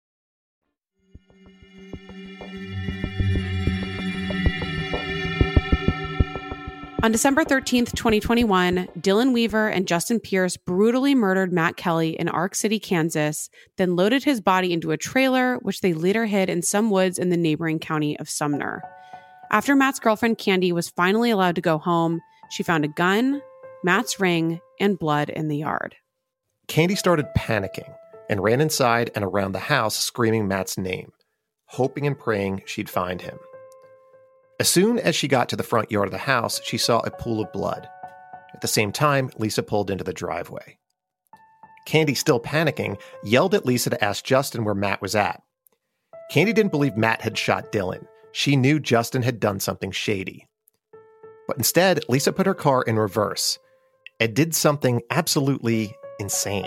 Speaker 9: On December thirteenth, twenty twenty-one, Dylan Weaver and Justin Pierce brutally murdered Matt Kelly in Ark City, Kansas, then loaded his body into a trailer, which they later hid in some woods in the neighboring county of Sumner. After Matt's girlfriend Candy was finally allowed to go home, she found a gun, Matt's ring, and blood in the yard.
Speaker 11: Candy started panicking and ran inside and around the house screaming Matt's name, hoping and praying she'd find him. As soon as she got to the front yard of the house, she saw a pool of blood. At the same time, Lisa pulled into the driveway. Candy, still panicking, yelled at Lisa to ask Justin where Matt was at. Candy didn't believe Matt had shot Dylan. She knew Justin had done something shady. But instead, Lisa put her car in reverse and did something absolutely insane.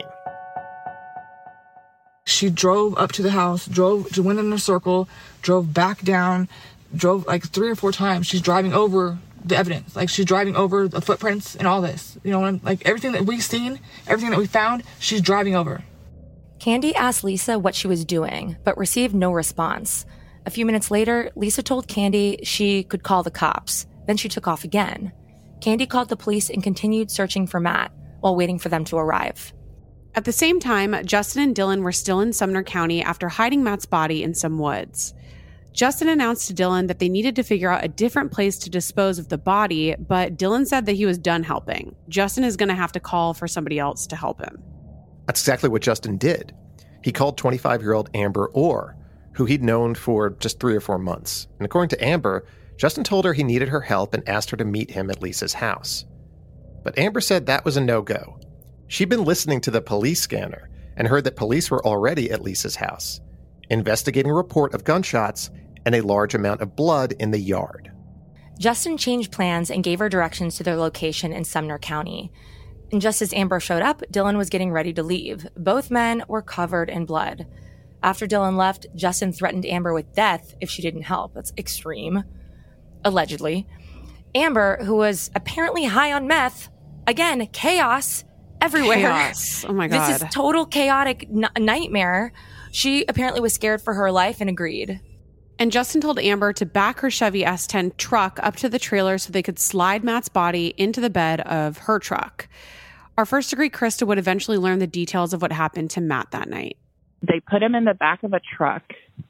Speaker 12: She drove up to the house, drove, went in a circle, drove back down, drove like three or four times. She's driving over the evidence. Like, she's driving over the footprints and all this. You know, like everything that we've seen, everything that we found, she's driving over.
Speaker 10: Candy asked Lisa what she was doing, but received no response. A few minutes later, Lisa told Candy she could call the cops. Then she took off again. Candy called the police and continued searching for Matt while waiting for them to arrive.
Speaker 9: At the same time, Justin and Dylan were still in Sumner County after hiding Matt's body in some woods. Justin announced to Dylan that they needed to figure out a different place to dispose of the body, but Dylan said that he was done helping. Justin is going to have to call for somebody else to help him.
Speaker 11: That's exactly what Justin did. He called twenty-five-year-old Amber Orr, who he'd known for just three or four months. And according to Amber, Justin told her he needed her help and asked her to meet him at Lisa's house. But Amber said that was a no-go. She'd been listening to the police scanner and heard that police were already at Lisa's house, investigating a report of gunshots and a large amount of blood in the yard.
Speaker 10: Justin changed plans and gave her directions to their location in Sumner County. And just as Amber showed up, Dylan was getting ready to leave. Both men were covered in blood. After Dylan left, Justin threatened Amber with death if she didn't help. That's extreme. Allegedly. Amber, who was apparently high on meth, again, chaos everywhere.
Speaker 9: Chaos. Oh my God.
Speaker 10: This is total chaotic n- nightmare. She apparently was scared for her life and agreed.
Speaker 9: And Justin told Amber to back her Chevy S ten truck up to the trailer so they could slide Matt's body into the bed of her truck. Our first degree Krista would eventually learn the details of what happened to Matt that night.
Speaker 8: They put him in the back of a truck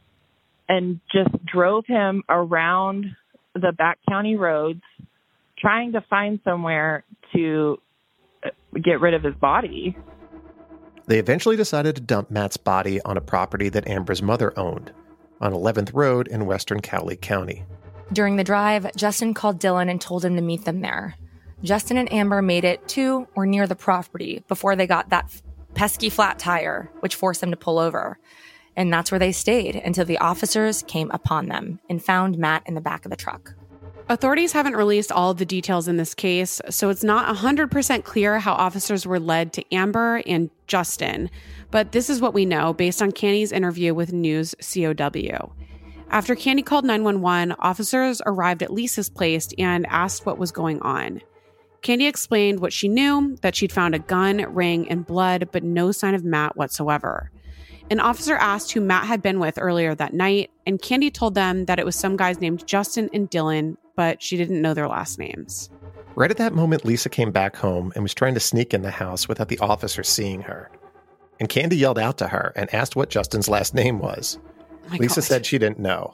Speaker 8: and just drove him around the back county roads, trying to find somewhere to get rid of his body.
Speaker 11: They eventually decided to dump Matt's body on a property that Amber's mother owned, on eleventh Road in western Cowley County.
Speaker 10: During the drive, Justin called Dylan and told him to meet them there. Justin and Amber made it to or near the property before they got that pesky flat tire, which forced them to pull over. And that's where they stayed until the officers came upon them and found Matt in the back of the truck.
Speaker 9: Authorities haven't released all of the details in this case, so it's not one hundred percent clear how officers were led to Amber and Justin. But this is what we know based on Candy's interview with News C O W. After Candy called nine one one, officers arrived at Lisa's place and asked what was going on. Candy explained what she knew, that she'd found a gun, ring, and blood, but no sign of Matt whatsoever. An officer asked who Matt had been with earlier that night, and Candy told them that it was some guys named Justin and Dylan, but she didn't know their last names.
Speaker 11: Right at that moment, Lisa came back home and was trying to sneak in the house without the officer seeing her. And Candy yelled out to her and asked what Justin's last name was.
Speaker 9: Oh
Speaker 11: Lisa
Speaker 9: God.
Speaker 11: said she didn't know.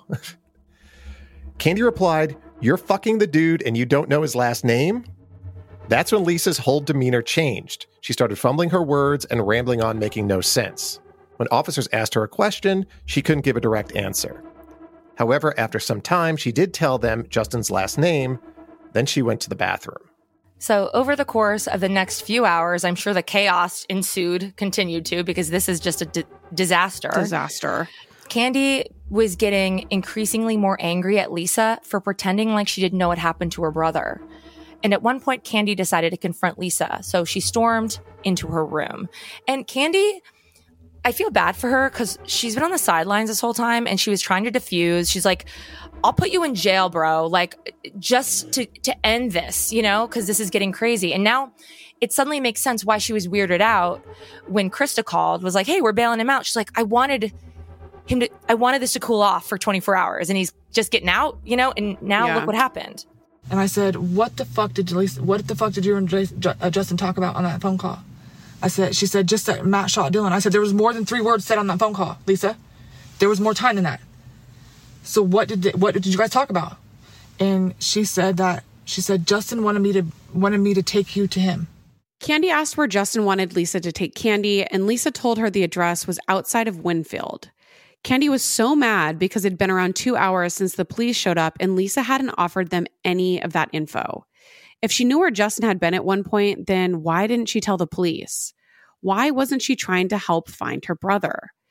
Speaker 11: Candy replied, "You're fucking the dude and you don't know his last name?" That's when Lisa's whole demeanor changed. She started fumbling her words and rambling on, making no sense. When officers asked her a question, she couldn't give a direct answer. However, after some time, she did tell them Justin's last name. Then she went to the bathroom.
Speaker 10: So over the course of the next few hours, I'm sure the chaos ensued, continued to, because this is just a di- disaster.
Speaker 9: Disaster.
Speaker 10: Candy was getting increasingly more angry at Lisa for pretending like she didn't know what happened to her brother. And at one point, Candy decided to confront Lisa. So she stormed into her room. And Candy, I feel bad for her because she's been on the sidelines this whole time and she was trying to diffuse. She's like, I'll put you in jail, bro. Like, just to, to end this, you know, because this is getting crazy. And now it suddenly makes sense why she was weirded out when Krista called, was like, hey, we're bailing him out. She's like, I wanted him to, I wanted this to cool off for twenty-four hours and he's just getting out, you know, and now
Speaker 9: Yeah.
Speaker 10: look what happened.
Speaker 12: And I said, what the fuck did Lisa, what the fuck did you and Justin talk about on that phone call? I said, she said, just that Matt shot Dylan. I said, there was more than three words said on that phone call, Lisa. There was more time than that. So what did, they, what did you guys talk about? And she said that, she said, Justin wanted me to, wanted me to take you to him.
Speaker 9: Candy asked where Justin wanted Lisa to take Candy, and Lisa told her the address was outside of Winfield. Candy was so mad because it'd been around two hours since the police showed up and Lisa hadn't offered them any of that info. If she knew where Justin had been at one point, then why didn't she tell the police? Why wasn't she trying to help find her brother?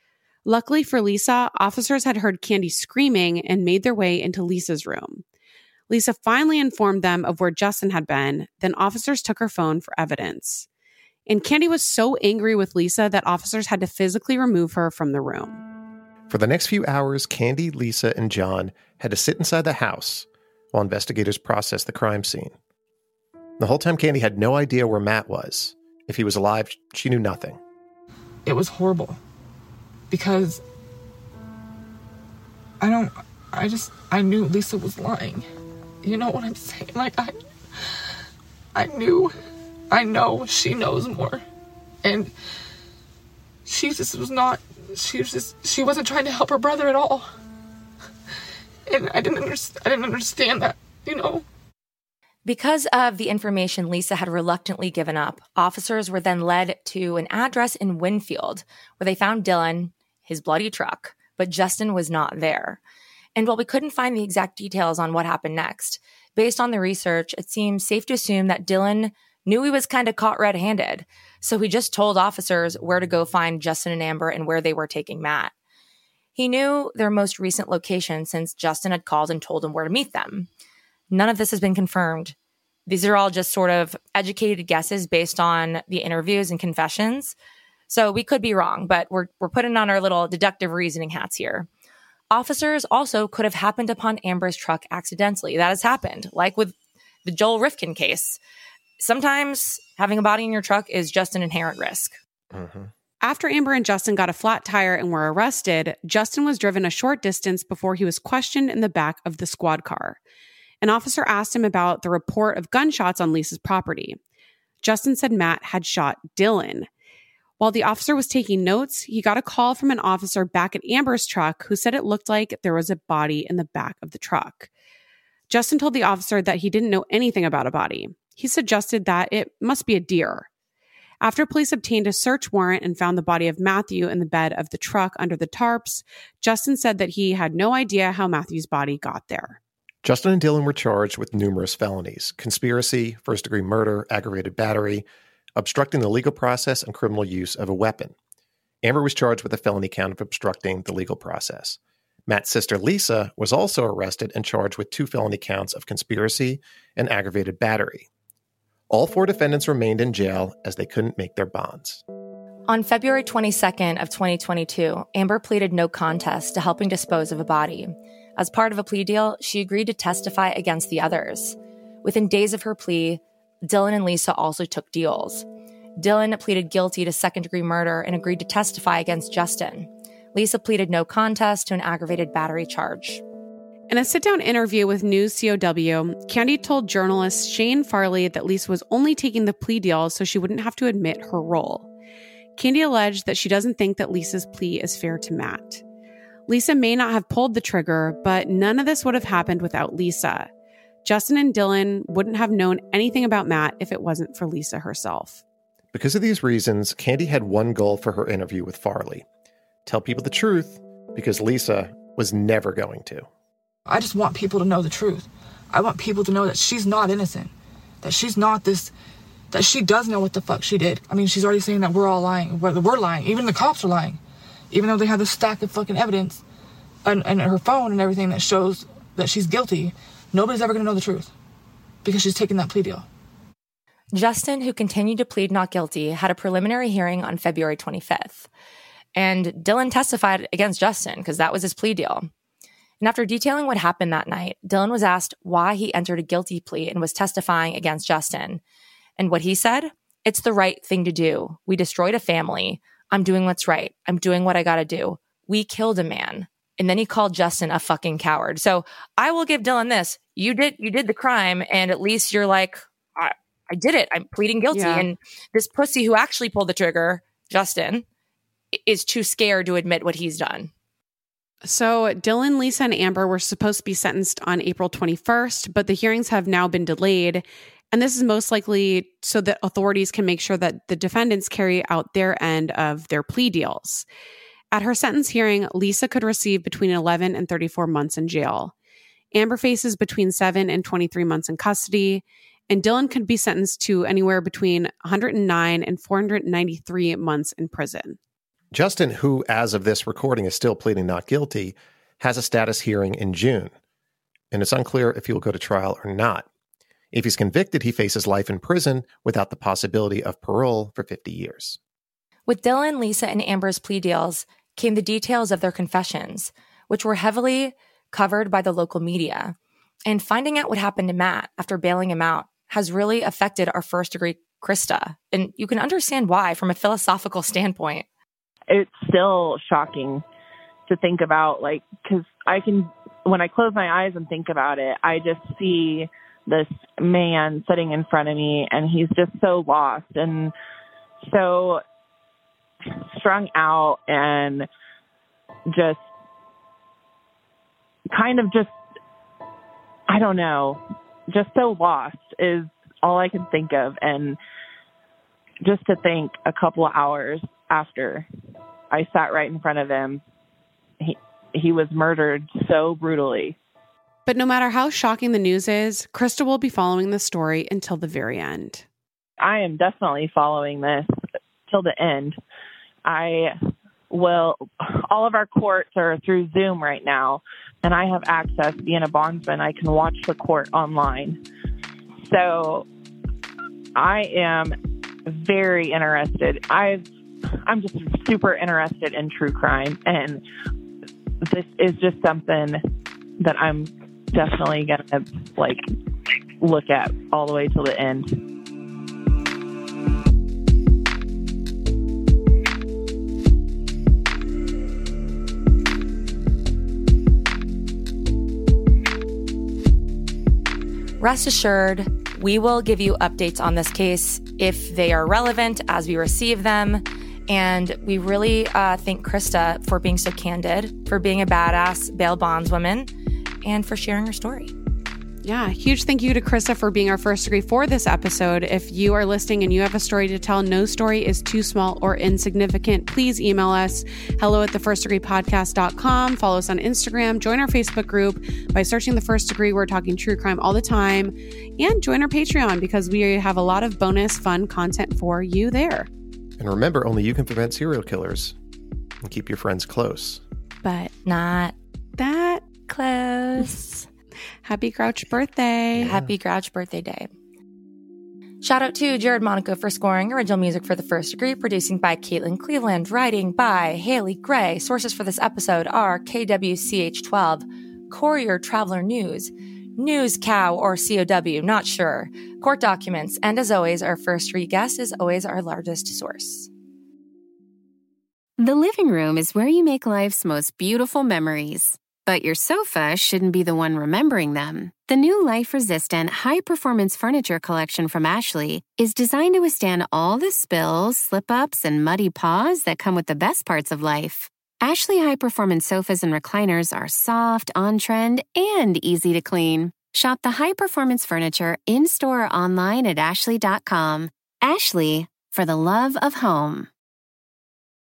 Speaker 9: Luckily for Lisa, officers had heard Candy screaming and made their way into Lisa's room. Lisa finally informed them of where Justin had been, then officers took her phone for evidence. And Candy was so angry with Lisa that officers had to physically remove her from the room.
Speaker 11: For the next few hours, Candy, Lisa, and John had to sit inside the house while investigators processed the crime scene. The whole time, Candy had no idea where Matt was. If he was alive, she knew nothing.
Speaker 12: It was horrible because I don't, I just, I knew Lisa was lying. You know what I'm saying? Like, I, I knew, I know she knows more. And she just was not, she was just, she wasn't trying to help her brother at all. And I didn't understand, I didn't understand that, you know?
Speaker 10: Because of the information Lisa had reluctantly given up, officers were then led to an address in Winfield where they found Dylan, his bloody truck, but Justin was not there. And while we couldn't find the exact details on what happened next, based on the research, it seems safe to assume that Dylan knew he was kind of caught red-handed. So he just told officers where to go find Justin and Amber and where they were taking Matt. He knew their most recent location since Justin had called and told him where to meet them. None of this has been confirmed. These are all just sort of educated guesses based on the interviews and confessions. So we could be wrong, but we're we're putting on our little deductive reasoning hats here. Officers also could have happened upon Amber's truck accidentally. That has happened, like with the Joel Rifkin case. Sometimes having a body in your truck is just an inherent risk.
Speaker 11: Mm-hmm.
Speaker 9: After Amber and Justin got a flat tire and were arrested, Justin was driven a short distance before he was questioned in the back of the squad car. An officer asked him about the report of gunshots on Lisa's property. Justin said Matt had shot Dylan. While the officer was taking notes, he got a call from an officer back at Amber's truck who said it looked like there was a body in the back of the truck. Justin told the officer that he didn't know anything about a body. He suggested that it must be a deer. After police obtained a search warrant and found the body of Matthew in the bed of the truck under the tarps, Justin said that he had no idea how Matthew's body got there.
Speaker 11: Justin and Dylan were charged with numerous felonies: conspiracy, first-degree murder, aggravated battery, obstructing the legal process, and criminal use of a weapon. Amber was charged with a felony count of obstructing the legal process. Matt's sister Lisa was also arrested and charged with two felony counts of conspiracy and aggravated battery. All four defendants remained in jail as they couldn't make their bonds.
Speaker 10: On February twenty-second of twenty twenty-two, Amber pleaded no contest to helping dispose of a body. As part of a plea deal, she agreed to testify against the others. Within days of her plea, Dylan and Lisa also took deals. Dylan pleaded guilty to second-degree murder and agreed to testify against Justin. Lisa pleaded no contest to an aggravated battery charge.
Speaker 9: In a sit-down interview with News C O W, Candy told journalist Shane Farley that Lisa was only taking the plea deal so she wouldn't have to admit her role. Candy alleged that she doesn't think that Lisa's plea is fair to Matt. Lisa may not have pulled the trigger, but none of this would have happened without Lisa. Justin and Dylan wouldn't have known anything about Matt if it wasn't for Lisa herself.
Speaker 11: Because of these reasons, Candy had one goal for her interview with Farley: tell people the truth, because Lisa was never going to.
Speaker 12: I just want people to know the truth. I want people to know that she's not innocent, that she's not this, that she does know what the fuck she did. I mean, she's already saying that we're all lying, we're lying, even the cops are lying. Even though they have this stack of fucking evidence and, and her phone and everything that shows that she's guilty, nobody's ever going to know the truth because she's taking that plea deal.
Speaker 10: Justin, who continued to plead not guilty, had a preliminary hearing on February twenty-fifth. And Dylan testified against Justin because that was his plea deal. And after detailing what happened that night, Dylan was asked why he entered a guilty plea and was testifying against Justin. And what he said? It's the right thing to do. We destroyed a family. I'm doing what's right. I'm doing what I gotta do. We killed a man. And then he called Justin a fucking coward. So I will give Dylan this. You did you did the crime, and at least you're like, I, I did it. I'm pleading guilty.
Speaker 9: Yeah.
Speaker 10: And this pussy who actually pulled the trigger, Justin, is too scared to admit what he's done.
Speaker 9: So Dylan, Lisa, and Amber were supposed to be sentenced on April twenty-first, but the hearings have now been delayed. And this is most likely so that authorities can make sure that the defendants carry out their end of their plea deals. At her sentence hearing, Lisa could receive between eleven and thirty-four months in jail. Amber faces between seven and twenty-three months in custody, and Dylan could be sentenced to anywhere between one hundred nine and four hundred ninety-three months in prison.
Speaker 11: Justin, who as of this recording is still pleading not guilty, has a status hearing in June, and it's unclear if he will go to trial or not. If he's convicted, he faces life in prison without the possibility of parole for fifty years.
Speaker 10: With Dylan, Lisa, and Amber's plea deals came the details of their confessions, which were heavily covered by the local media. And finding out what happened to Matt after bailing him out has really affected our first degree Krista. And you can understand why from a philosophical standpoint.
Speaker 8: It's still shocking to think about, like, because I can, when I close my eyes and think about it, I just see this man sitting in front of me, and he's just so lost and so strung out and just kind of just, I don't know, just so lost is all I can think of. And just to think a couple of hours after I sat right in front of him, he, he was murdered so brutally.
Speaker 9: But no matter how shocking the news is, Krista will be following the story until the very end.
Speaker 8: I am definitely following this till the end. I will, all of our courts are through Zoom right now, and I have access being a bondsman. I can watch the court online. So I am very interested. I've, I'm just super interested in true crime, and this is just something that I'm definitely going to like look at all the way till the end.
Speaker 10: Rest assured, we will give you updates on this case if they are relevant as we receive them. And we really uh, thank Krista for being so candid, for being a badass bail bondswoman, and for sharing her story.
Speaker 9: Yeah, huge thank you to Krista for being our first degree for this episode. If you are listening and you have a story to tell, no story is too small or insignificant, please email us, hello at the first degree podcast dot com. Follow us on Instagram, join our Facebook group by searching The First Degree. We're talking true crime all the time. And join our Patreon because we have a lot of bonus fun content for you there.
Speaker 11: And remember, only you can prevent serial killers. And keep your friends close.
Speaker 9: But
Speaker 10: not
Speaker 9: that
Speaker 10: close.
Speaker 9: Happy Grouch birthday.
Speaker 10: Yeah. Happy Grouch birthday day. Shout out to Jared Monaco for scoring original music for The First Degree, producing by Caitlin Cleveland, writing by Haley Gray. Sources for this episode are K W C H twelve, Courier Traveler News, News Cow or C O W, not sure, court documents, and as always, our First Degree guest is always our largest source.
Speaker 3: The living room is where you make life's most beautiful memories. But your sofa shouldn't be the one remembering them. The new life-resistant, high-performance furniture collection from Ashley is designed to withstand all the spills, slip-ups, and muddy paws that come with the best parts of life. Ashley high-performance sofas and recliners are soft, on-trend, and easy to clean. Shop the high-performance furniture in-store or online at ashley dot com. Ashley, for the love of home.